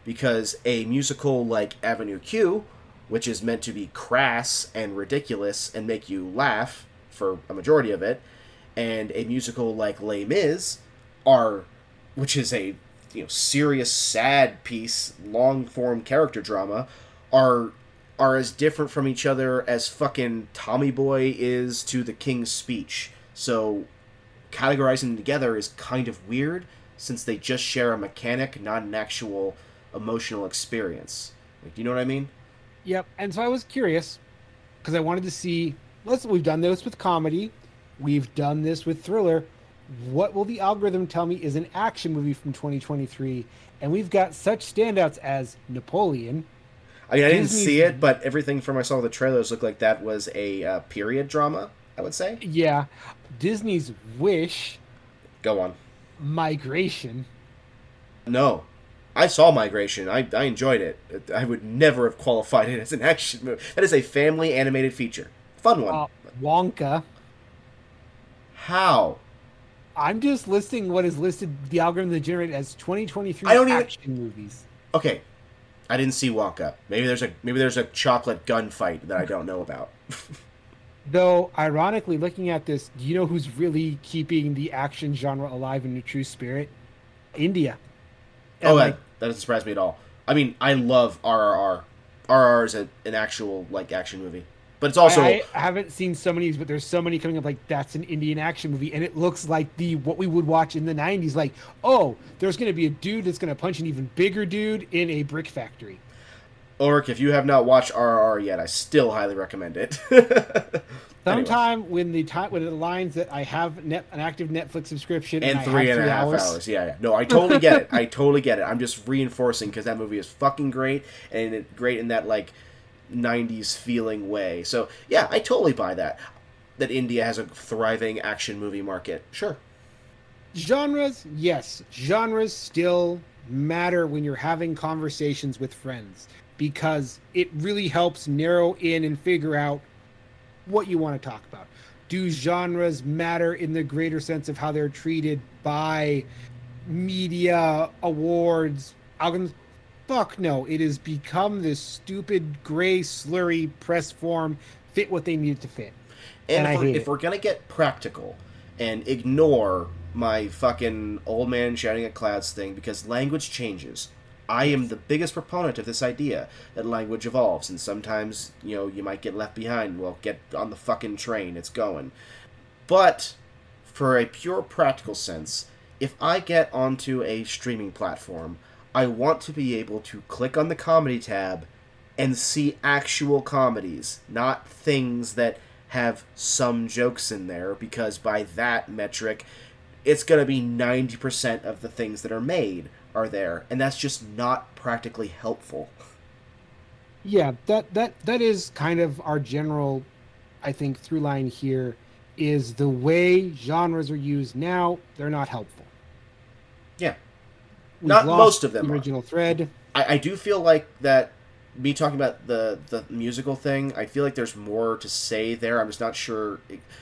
because a musical like Avenue Q, which is meant to be crass and ridiculous and make you laugh for a majority of it, and a musical like Les Mis which is a serious, sad piece, long form character drama, are as different from each other as fucking Tommy Boy is to The King's Speech. So categorizing them together is kind of weird, since they just share a mechanic, not an actual emotional experience. Like, do you know what I mean?
Yep. And so I was curious because I wanted to see. We've done this with comedy, we've done this with thriller. What will the algorithm tell me is an action movie from 2023? And we've got such standouts as Napoleon.
I mean, I didn't see it, but everything from I saw the trailers looked like that was a period drama, I would say.
Yeah. Disney's Wish.
Go on.
Migration.
No. I saw Migration. I enjoyed it. I would never have qualified it as an action movie. That is a family animated feature. Fun one.
Wonka.
How?
I'm just listing what is listed, the algorithm that generated as 2023 action movies.
Okay. I didn't see Wonka. Maybe there's a chocolate gunfight that I don't know about.
Though, ironically, looking at this, do you know who's really keeping the action genre alive in the true spirit? India. And
that doesn't surprise me at all. I mean, I love RRR. RRR is an actual action movie. But it's also...
I haven't seen so many, but there's so many coming up that's an Indian action movie, and it looks like what we would watch in the 90s. Like, oh, there's going to be a dude that's going to punch an even bigger dude in a brick factory.
Ulrich, if you have not watched RRR yet, I still highly recommend it.
Sometime when it aligns that I have an active Netflix subscription
and 3.5 hours. Yeah. No, I totally get it. I'm just reinforcing because that movie is fucking great, and great in that 90s feeling way. So yeah, I totally buy that India has a thriving action movie market. Sure.
Genres, yes. Genres still matter when you're having conversations with friends, because it really helps narrow in and figure out what you want to talk about. Do genres matter in the greater sense of how they're treated by media, awards, algorithms? Fuck no. It has become this stupid, gray, slurry press form, fit what they needed to fit.
And if we're going to get practical and ignore my fucking old man shouting at clouds thing, because language changes. I am the biggest proponent of this idea that language evolves, and sometimes, you might get left behind. Well, get on the fucking train. It's going. But for a pure practical sense, if I get onto a streaming platform, I want to be able to click on the comedy tab and see actual comedies, not things that have some jokes in there, because by that metric, it's going to be 90% of the things that are made are there, and that's just not practically helpful.
Yeah, that is kind of our general, I think, through line here, is the way genres are used now, they're not helpful.
Yeah. Not most of them.
The original thread.
I do feel like that. Me talking about the musical thing, I feel like there's more to say there. I'm just not sure.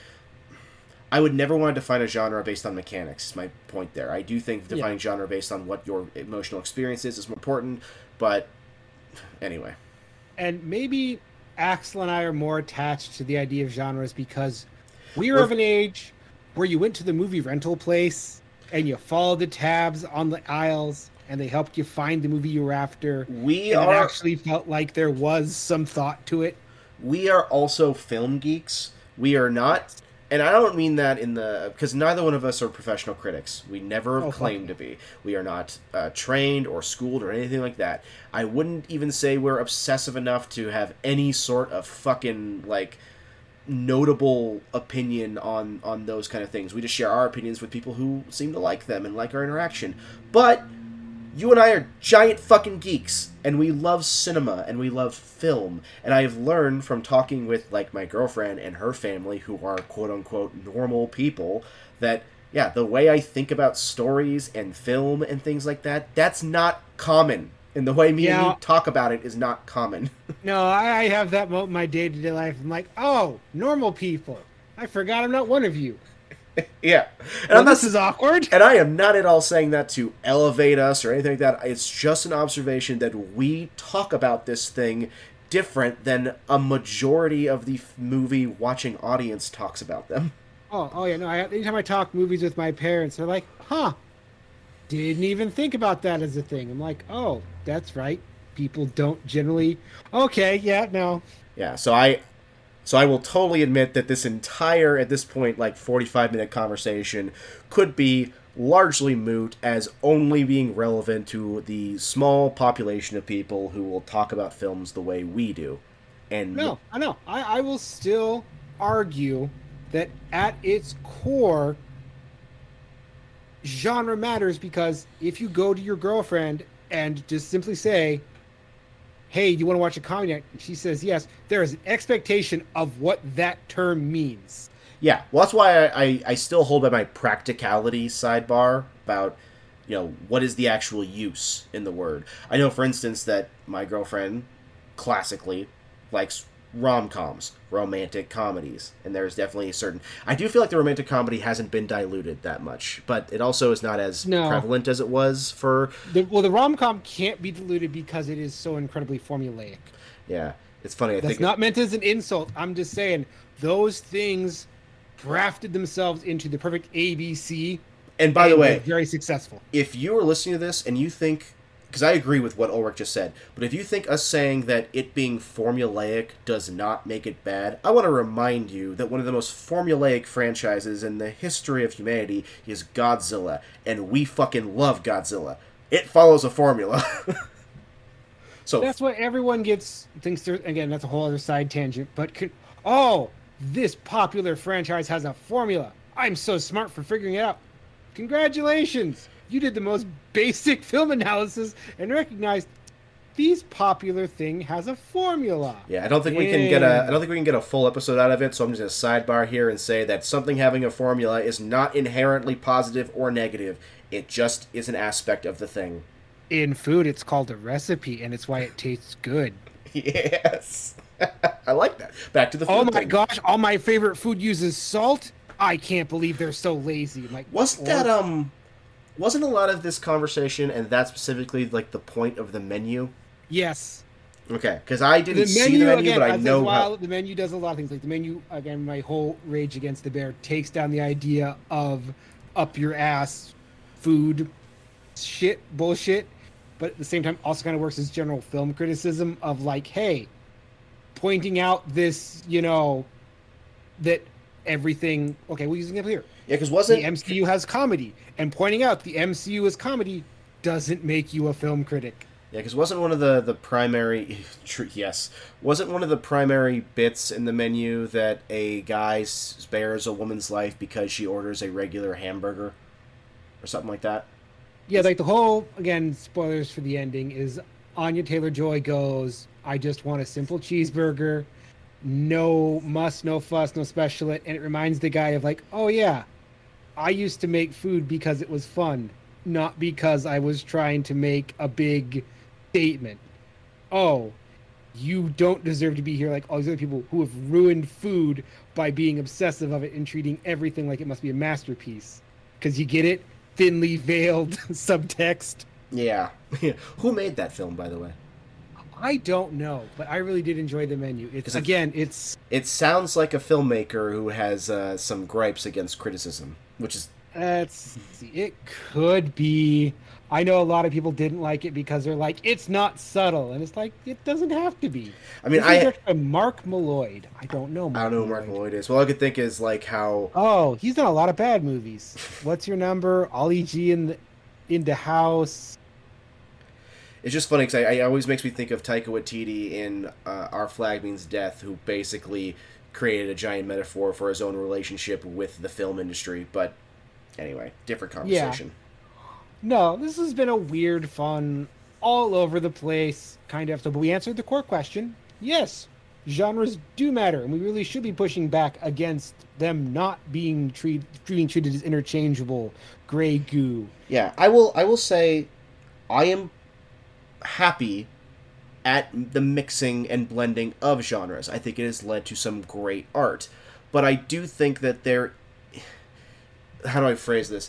I would never want to define a genre based on mechanics. Is my point there. I do think defining genre based on what your emotional experience is more important. But anyway.
And maybe Axel and I are more attached to the idea of genres because we are of an age where you went to the movie rental place and you followed the tabs on the aisles, and they helped you find the movie you were after. It actually felt like there was some thought to it.
We are also film geeks. We are not, and I don't mean that because neither one of us are professional critics. We never have claimed to be. We are not trained or schooled or anything like that. I wouldn't even say we're obsessive enough to have any sort of fucking notable opinion on those kind of things. We just share our opinions with people who seem to like them and like our interaction. But you and I are giant fucking geeks, and we love cinema, and we love film, and I have learned from talking with my girlfriend and her family, who are quote-unquote normal people, that the way I think about stories and film and things like that, that's not common. And the way me and you talk about it is not common.
No, I have that moment in my day-to-day life. I'm like, oh, normal people. I forgot I'm not one of you.
Yeah. And
Well,
I'm not,
this is awkward.
and I am not at all saying that to elevate us or anything like that. It's just an observation that we talk about this thing different than a majority of the movie watching audience talks about them.
Oh yeah, no. Anytime I talk movies with my parents, they're like, "Huh, didn't even think about that as a thing." I'm like, "Oh, that's right. People don't generally." Okay, yeah, no.
Yeah, so I will totally admit that this entire, at this point, like 45-minute conversation could be largely moot as only being relevant to the small population of people who will talk about films the way we do. And
No, I know. I will still argue that at its core, genre matters because if you go to your girlfriend and just simply say, "Hey, do you want to watch a comedy night?" and she says yes, there is an expectation of what that term means.
yeah, well, that's why I still hold by my practicality sidebar about, what is the actual use in the word. I know, for instance, that my girlfriend classically likes rom-coms, romantic comedies, and there's definitely a certain... I do feel like the romantic comedy hasn't been diluted that much, but it also is not as prevalent as it was for...
The rom-com can't be diluted because it is so incredibly formulaic.
Yeah, it's funny.
That's not meant as an insult. I'm just saying those things drafted themselves into the perfect ABC.
And by the way,
very successful.
If you are listening to this and you think... Because I agree with what Ulrich just said, but if you think us saying that it being formulaic does not make it bad, I want to remind you that one of the most formulaic franchises in the history of humanity is Godzilla, and we fucking love Godzilla. It follows a formula. So
that's what everyone thinks. There again, that's a whole other side tangent. But this popular franchise has a formula. I'm so smart for figuring it out. Congratulations! You did the most basic film analysis and recognized this popular thing has a formula.
Yeah, I don't think we can get a full episode out of it, so I'm just going to sidebar here and say that something having a formula is not inherently positive or negative. It just is an aspect of the thing.
In food, it's called a recipe, and it's why it tastes good.
Yes. I like that. Back to the food
Oh my
thing.
gosh, all my favorite food uses salt? I can't believe they're so lazy. I'm like,
wasn't a lot of this conversation, and that specifically, like, the point of the menu?
Yes.
Okay, because I didn't see the menu,
again,
but I know how...
The menu does a lot of things. Like, the menu, again, my whole Rage Against the Bear takes down the idea of up-your-ass food shit, bullshit, but at the same time also kind of works as general film criticism of, like, hey, pointing out this, that everything... Okay, we'll use an example here.
Yeah, because wasn't...
The MCU has comedy, and pointing out the MCU is comedy doesn't make you a film critic.
Yeah, because wasn't one of the primary... Yes. Wasn't one of the primary bits in the menu that a guy spares a woman's life because she orders a regular hamburger? Or something like that?
Yeah, like the whole, again, spoilers for the ending, is Anya Taylor-Joy goes, "I just want a simple cheeseburger, no muss, no fuss, no special it," and it reminds the guy of like, oh yeah, I used to make food because it was fun, not because I was trying to make a big statement. Oh, you don't deserve to be here like all these other people who have ruined food by being obsessive of it and treating everything like it must be a masterpiece. Because you get it? Thinly veiled subtext.
Yeah. Who made that film, by the way?
I don't know, but I really did enjoy the menu. It's
It sounds like a filmmaker who has some gripes against criticism, which is...
it could be. I know a lot of people didn't like it because they're like, it's not subtle, and it's like, it doesn't have to be.
I mean,
Mark Malloy. I don't know.
I don't know who Mark Malloy is. Well, all I could think is like how...
Oh, he's done a lot of bad movies. What's Your Number? Ollie G in the House.
It's just funny because it always makes me think of Taika Waititi in Our Flag Means Death, who basically created a giant metaphor for his own relationship with the film industry. But anyway, different conversation.
Yeah. No, this has been a weird, fun, all over the place kind of episode. But we answered the core question. Yes, genres do matter, and we really should be pushing back against them not being treated as interchangeable gray goo.
Yeah, I will say I am happy at the mixing and blending of genres. I think it has led to some great art. But I do think that how do I phrase this?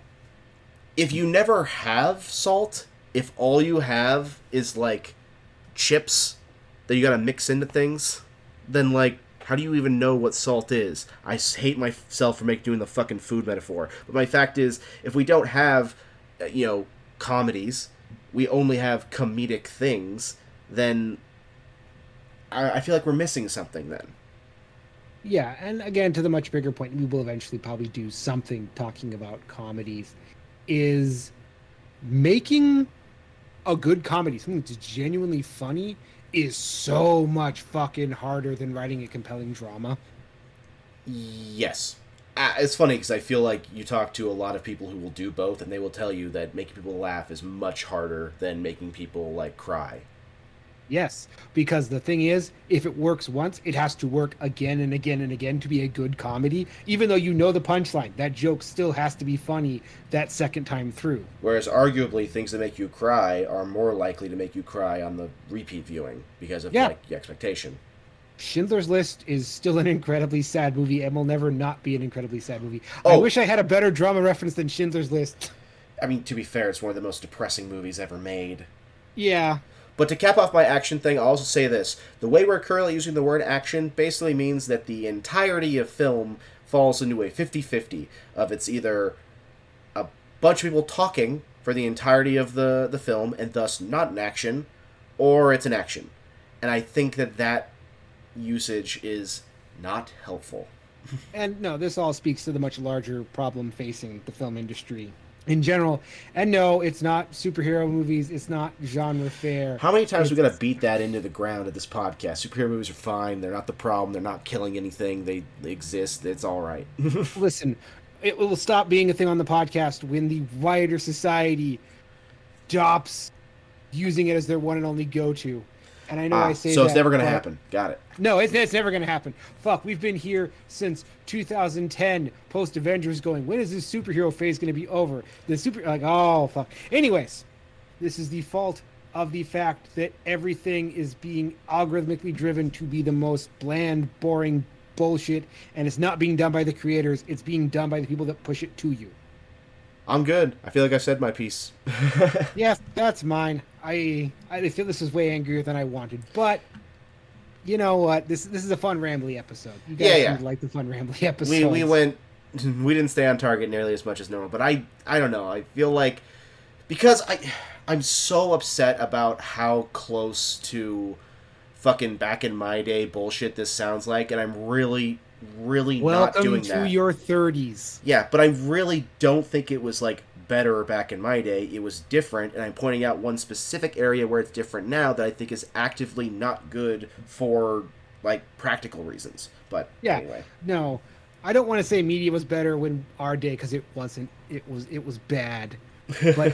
If you never have salt, if all you have is like chips that you gotta mix into things, then like how do you even know what salt is? I hate myself for doing the fucking food metaphor. But my fact is, if we don't have, comedies, we only have comedic things, then I feel like we're missing something then.
Yeah, and again, to the much bigger point, we will eventually probably do something talking about comedies, is making a good comedy, something that's genuinely funny, is so much fucking harder than writing a compelling drama.
Yes. It's funny because I feel like you talk to a lot of people who will do both, and they will tell you that making people laugh is much harder than making people, like, cry.
Yes, because the thing is, if it works once, it has to work again and again and again to be a good comedy. Even though you know the punchline, that joke still has to be funny that second time through.
Whereas arguably things that make you cry are more likely to make you cry on the repeat viewing because of like the expectation.
Schindler's List is still an incredibly sad movie and will never not be an incredibly sad movie.
Oh.
I wish I had a better drama reference than Schindler's List.
I mean, to be fair, it's one of the most depressing movies ever made.
Yeah.
But to cap off my action thing, I'll also say this. The way we're currently using the word action basically means that the entirety of film falls into a 50-50 of it's either a bunch of people talking for the entirety of the film and thus not an action, or it's an action. And I think that usage is not helpful.
And no, this all speaks to the much larger problem facing the film industry in general. And no, it's not superhero movies. It's not genre fare.
How many times we got to beat that into the ground at this podcast? Superhero movies are fine. They're not the problem. They're not killing anything. They exist. It's all right.
Listen, it will stop being a thing on the podcast when the wider society stops using it as their one and only go-to. And I know I say
so
that,
it's never going to happen. Got it.
No, it's never going to happen. Fuck, we've been here since 2010, post-Avengers going, when is this superhero phase going to be over? Oh, fuck. Anyways, this is the fault of the fact that everything is being algorithmically driven to be the most bland, boring bullshit, and it's not being done by the creators. It's being done by the people that push it to you.
I'm good. I feel like I said my piece.
Yes, that's mine. I feel this is way angrier than I wanted, but you know what? This is a fun rambly episode. You guys like the fun rambly episodes.
We didn't stay on target nearly as much as normal, but I don't know. I feel like because I'm so upset about how close to fucking back in my day bullshit this sounds like, and I'm really not doing that.
Welcome to your 30s.
Yeah, but I really don't think it was like better back in my day. It was different, and I'm pointing out one specific area where it's different now that I think is actively not good for like practical reasons. But anyway.
No, I don't want to say media was better when our day, because it wasn't. It was bad, but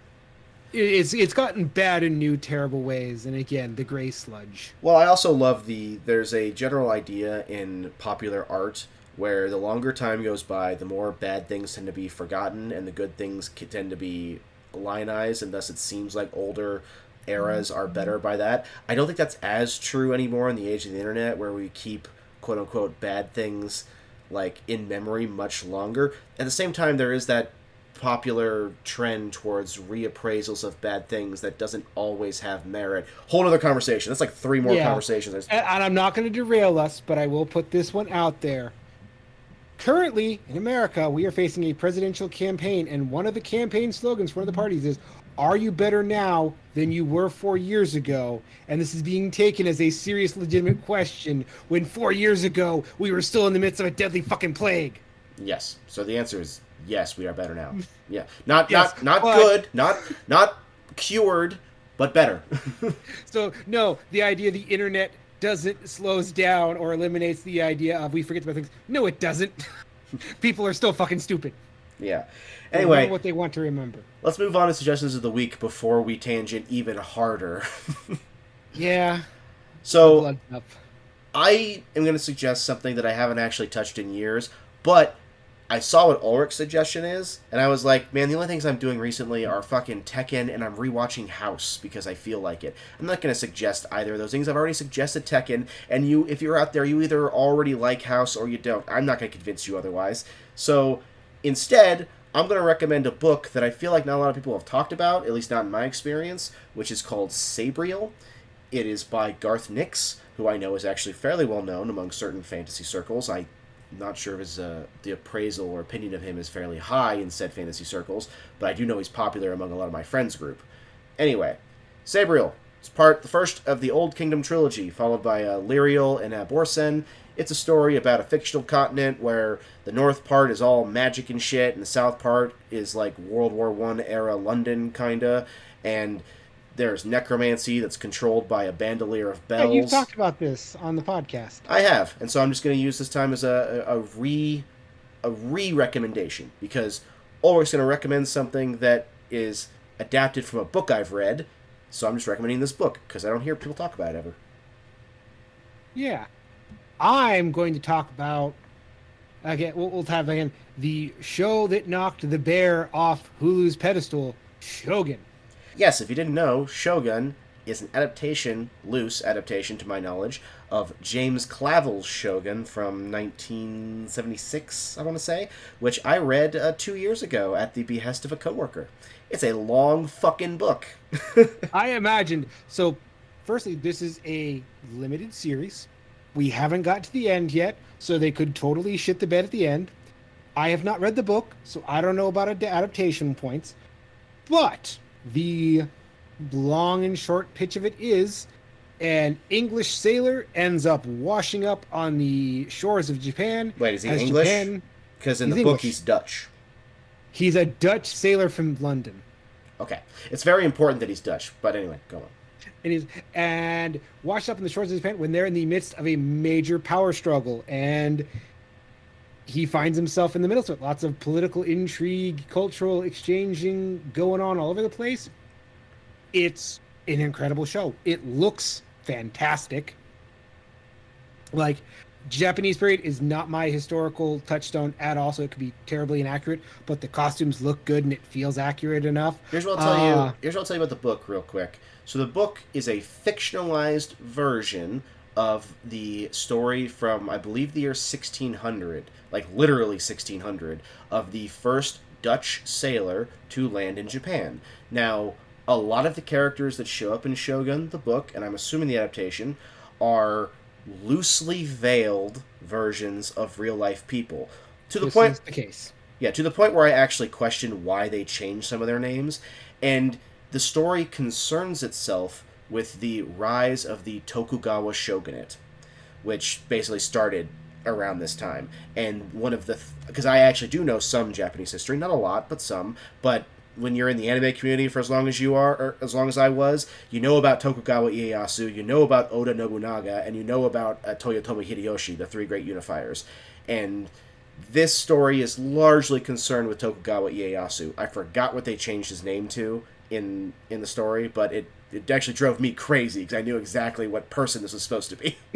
it's gotten bad in new terrible ways. And again, the gray sludge.
Well, I also love there's a general idea in popular art where the longer time goes by, the more bad things tend to be forgotten and the good things tend to be lionized, and thus it seems like older eras are better by that. I don't think that's as true anymore in the age of the internet, where we keep quote-unquote bad things like in memory much longer. At the same time, there is that popular trend towards reappraisals of bad things that doesn't always have merit. Whole other conversation. That's like 3 more conversations.
And I'm not going to derail us, but I will put this one out there. Currently, in America, we are facing a presidential campaign, and one of the campaign slogans for one of the parties is, "Are you better now than you were 4 years ago?" And this is being taken as a serious, legitimate question when 4 years ago, we were still in the midst of a deadly fucking plague.
Yes. So the answer is yes, we are better now. Yeah. Not
but...
good, not cured, but better.
So, no, the idea the internet doesn't slows down or eliminates the idea of we forget about things. No, it doesn't. People are still fucking stupid.
Yeah. Anyway,
what they want to remember.
Let's move on to suggestions of the week before we tangent even harder.
Yeah.
So, I am going to suggest something that I haven't actually touched in years, but I saw what Ulrich's suggestion is, and I was like, man, the only things I'm doing recently are fucking Tekken, and I'm rewatching House because I feel like it. I'm not going to suggest either of those things. I've already suggested Tekken, and if you're out there, you either already like House or you don't. I'm not going to convince you otherwise. So, Instead, I'm going to recommend a book that I feel like not a lot of people have talked about, at least not in my experience, which is called Sabriel. It is by Garth Nix, who I know is actually fairly well known among certain fantasy circles. I'm not sure if the appraisal or opinion of him is fairly high in said fantasy circles, but I do know he's popular among a lot of my friends' group. Anyway, Sabriel. It's the first of the Old Kingdom trilogy, followed by Lyriel and Aborsen. It's a story about a fictional continent where the north part is all magic and shit, and the south part is like World War I era London, kinda. And there's necromancy that's controlled by a bandolier of bells.
Yeah, you've talked about this on the podcast.
I have, and so I'm just going to use this time as a re-recommendation, because Ulrich's going to recommend something that is adapted from a book I've read, so I'm just recommending this book, because I don't hear people talk about it ever.
Yeah. I'm going to talk about, again, we'll have again, the show that knocked the bear off Hulu's pedestal, Shogun.
Yes, if you didn't know, Shogun is an loose adaptation to my knowledge, of James Clavell's Shogun from 1976, I want to say, which I read 2 years ago at the behest of a coworker. It's a long fucking book.
I imagined. So, firstly, this is a limited series. We haven't got to the end yet, so they could totally shit the bed at the end. I have not read the book, so I don't know about adaptation points. But the long and short pitch of it is an English sailor ends up washing up on the shores of Japan.
Wait, is he English? Because in the book he's Dutch.
He's a Dutch sailor from London.
Okay. It's very important that he's Dutch, but anyway, go on.
And washed up in the shores of Japan when they're in the midst of a major power struggle. And he finds himself in the middle of it. Lots of political intrigue, cultural exchanging going on all over the place. It's an incredible show. It looks fantastic. Like, Japanese period is not my historical touchstone at all, so it could be terribly inaccurate, but the costumes look good and it feels accurate enough.
Here's what I'll tell you about the book real quick. So the book is a fictionalized version of the story from, I believe, the year 1600, like literally 1600, of the first Dutch sailor to land in Japan. Now, a lot of the characters that show up in Shogun, the book, and I'm assuming the adaptation, are loosely veiled versions of real-life people. To the point,
is the case.
Yeah, to the point where I actually question why they changed some of their names. And the story concerns itself with the rise of the Tokugawa shogunate, which basically started around this time. And one of the... because I actually do know some Japanese history, not a lot, but some. But when you're in the anime community for as long as you are, or as long as I was, you know about Tokugawa Ieyasu, you know about Oda Nobunaga, and you know about Toyotomi Hideyoshi, the three great unifiers. And this story is largely concerned with Tokugawa Ieyasu. I forgot what they changed his name to in the story, but it actually drove me crazy because I knew exactly what person this was supposed to be.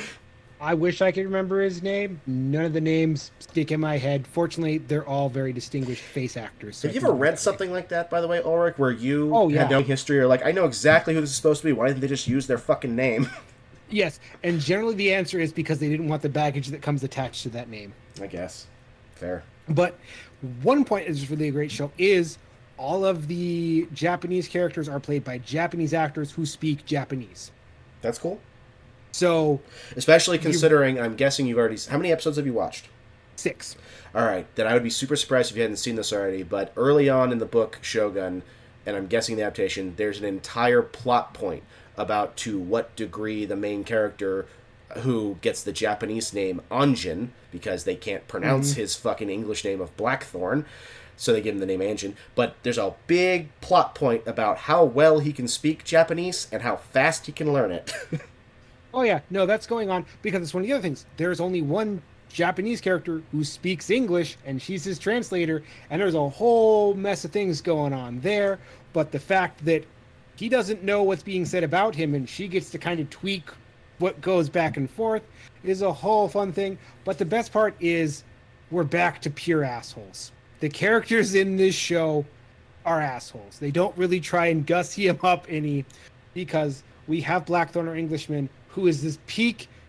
I wish I could remember his name. None of the names stick in my head. Fortunately, they're all very distinguished face actors. So
have you ever read something like that, by the way, Ulrich, where you
had
no history or like, I know exactly who this is supposed to be. Why didn't they just use their fucking name?
Yes, and generally the answer is because they didn't want the baggage that comes attached to that name.
I guess. Fair.
But one point is really a great show is all of the Japanese characters are played by Japanese actors who speak Japanese.
That's cool.
So,
especially considering, I'm guessing you've already... How many episodes have you watched?
6.
All right. Then I would be super surprised if you hadn't seen this already. But early on in the book, Shogun, and I'm guessing the adaptation, there's an entire plot point about to what degree the main character, who gets the Japanese name Anjin, because they can't pronounce his fucking English name of Blackthorn, so they give him the name Anjin. But there's a big plot point about how well he can speak Japanese and how fast he can learn it.
Oh, yeah. No, that's going on because it's one of the other things. There's only one Japanese character who speaks English, and she's his translator, and there's a whole mess of things going on there. But the fact that he doesn't know what's being said about him, and she gets to kind of tweak what goes back and forth is a whole fun thing. But the best part is we're back to pure assholes. The characters in this show are assholes. They don't really try and gussy him up any, because we have Blackthorn, or Englishman, who is this peak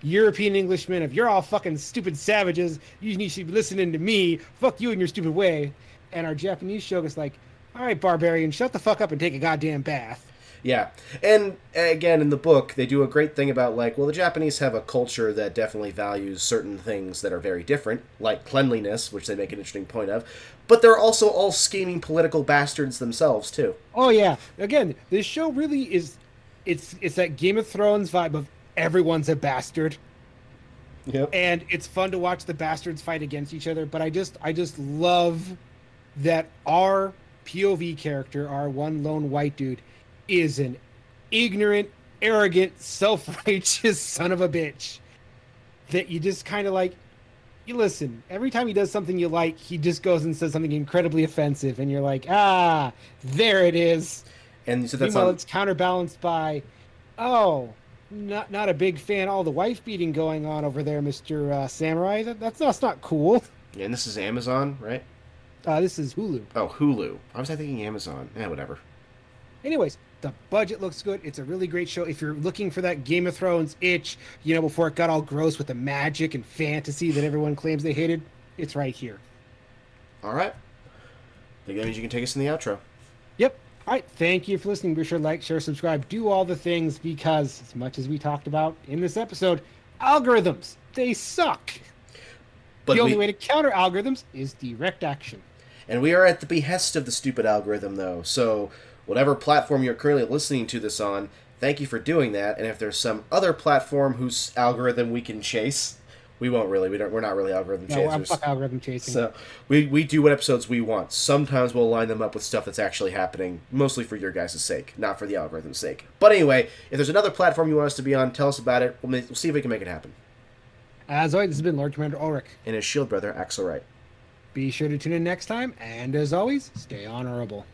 European Englishmen of you're all fucking stupid savages. You should be listening to me. Fuck you and your stupid way. And our Japanese show is like, all right, barbarian, shut the fuck up and take a goddamn bath.
Yeah. And again, in the book, they do a great thing about, like, well, the Japanese have a culture that definitely values certain things that are very different, like cleanliness, which they make an interesting point of. But they're also all scheming political bastards themselves, too.
Oh, yeah. Again, this show really is, it's that Game of Thrones vibe of everyone's a bastard.
Yep.
And it's fun to watch the bastards fight against each other. But I just love that our POV character, our one lone white dude, is an ignorant, arrogant, self-righteous son of a bitch that you just kind of like, you listen, every time he does something you like, he just goes and says something incredibly offensive, and you're like, there it is.
And so that's
Meanwhile, it's counterbalanced by, not a big fan, all the wife beating going on over there, Mr. Samurai. That's not cool.
Yeah, and this is Amazon, right?
This is Hulu.
Oh, Hulu. Why was I thinking Amazon? Whatever.
Anyways, the budget looks good. It's a really great show. If you're looking for that Game of Thrones itch, before it got all gross with the magic and fantasy that everyone claims they hated, it's right here.
All right. I think that means you can take us in the outro.
Yep. All right. Thank you for listening. Be sure to like, share, subscribe, do all the things, because as much as we talked about in this episode, algorithms, they suck.
But
the only way to counter algorithms is direct action.
And we are at the behest of the stupid algorithm, though. So whatever platform you're currently listening to this on, thank you for doing that. And if there's some other platform whose algorithm we can chase, we won't really. We're not really algorithm chasers.
No, I'm fuck algorithm chasing.
So we do what episodes we want. Sometimes we'll line them up with stuff that's actually happening, mostly for your guys' sake, not for the algorithm's sake. But anyway, if there's another platform you want us to be on, tell us about it. We'll see if we can make it happen.
As always, this has been Lord Commander Ulrich.
And his shield brother, Axel Wright.
Be sure to tune in next time, and as always, stay honorable.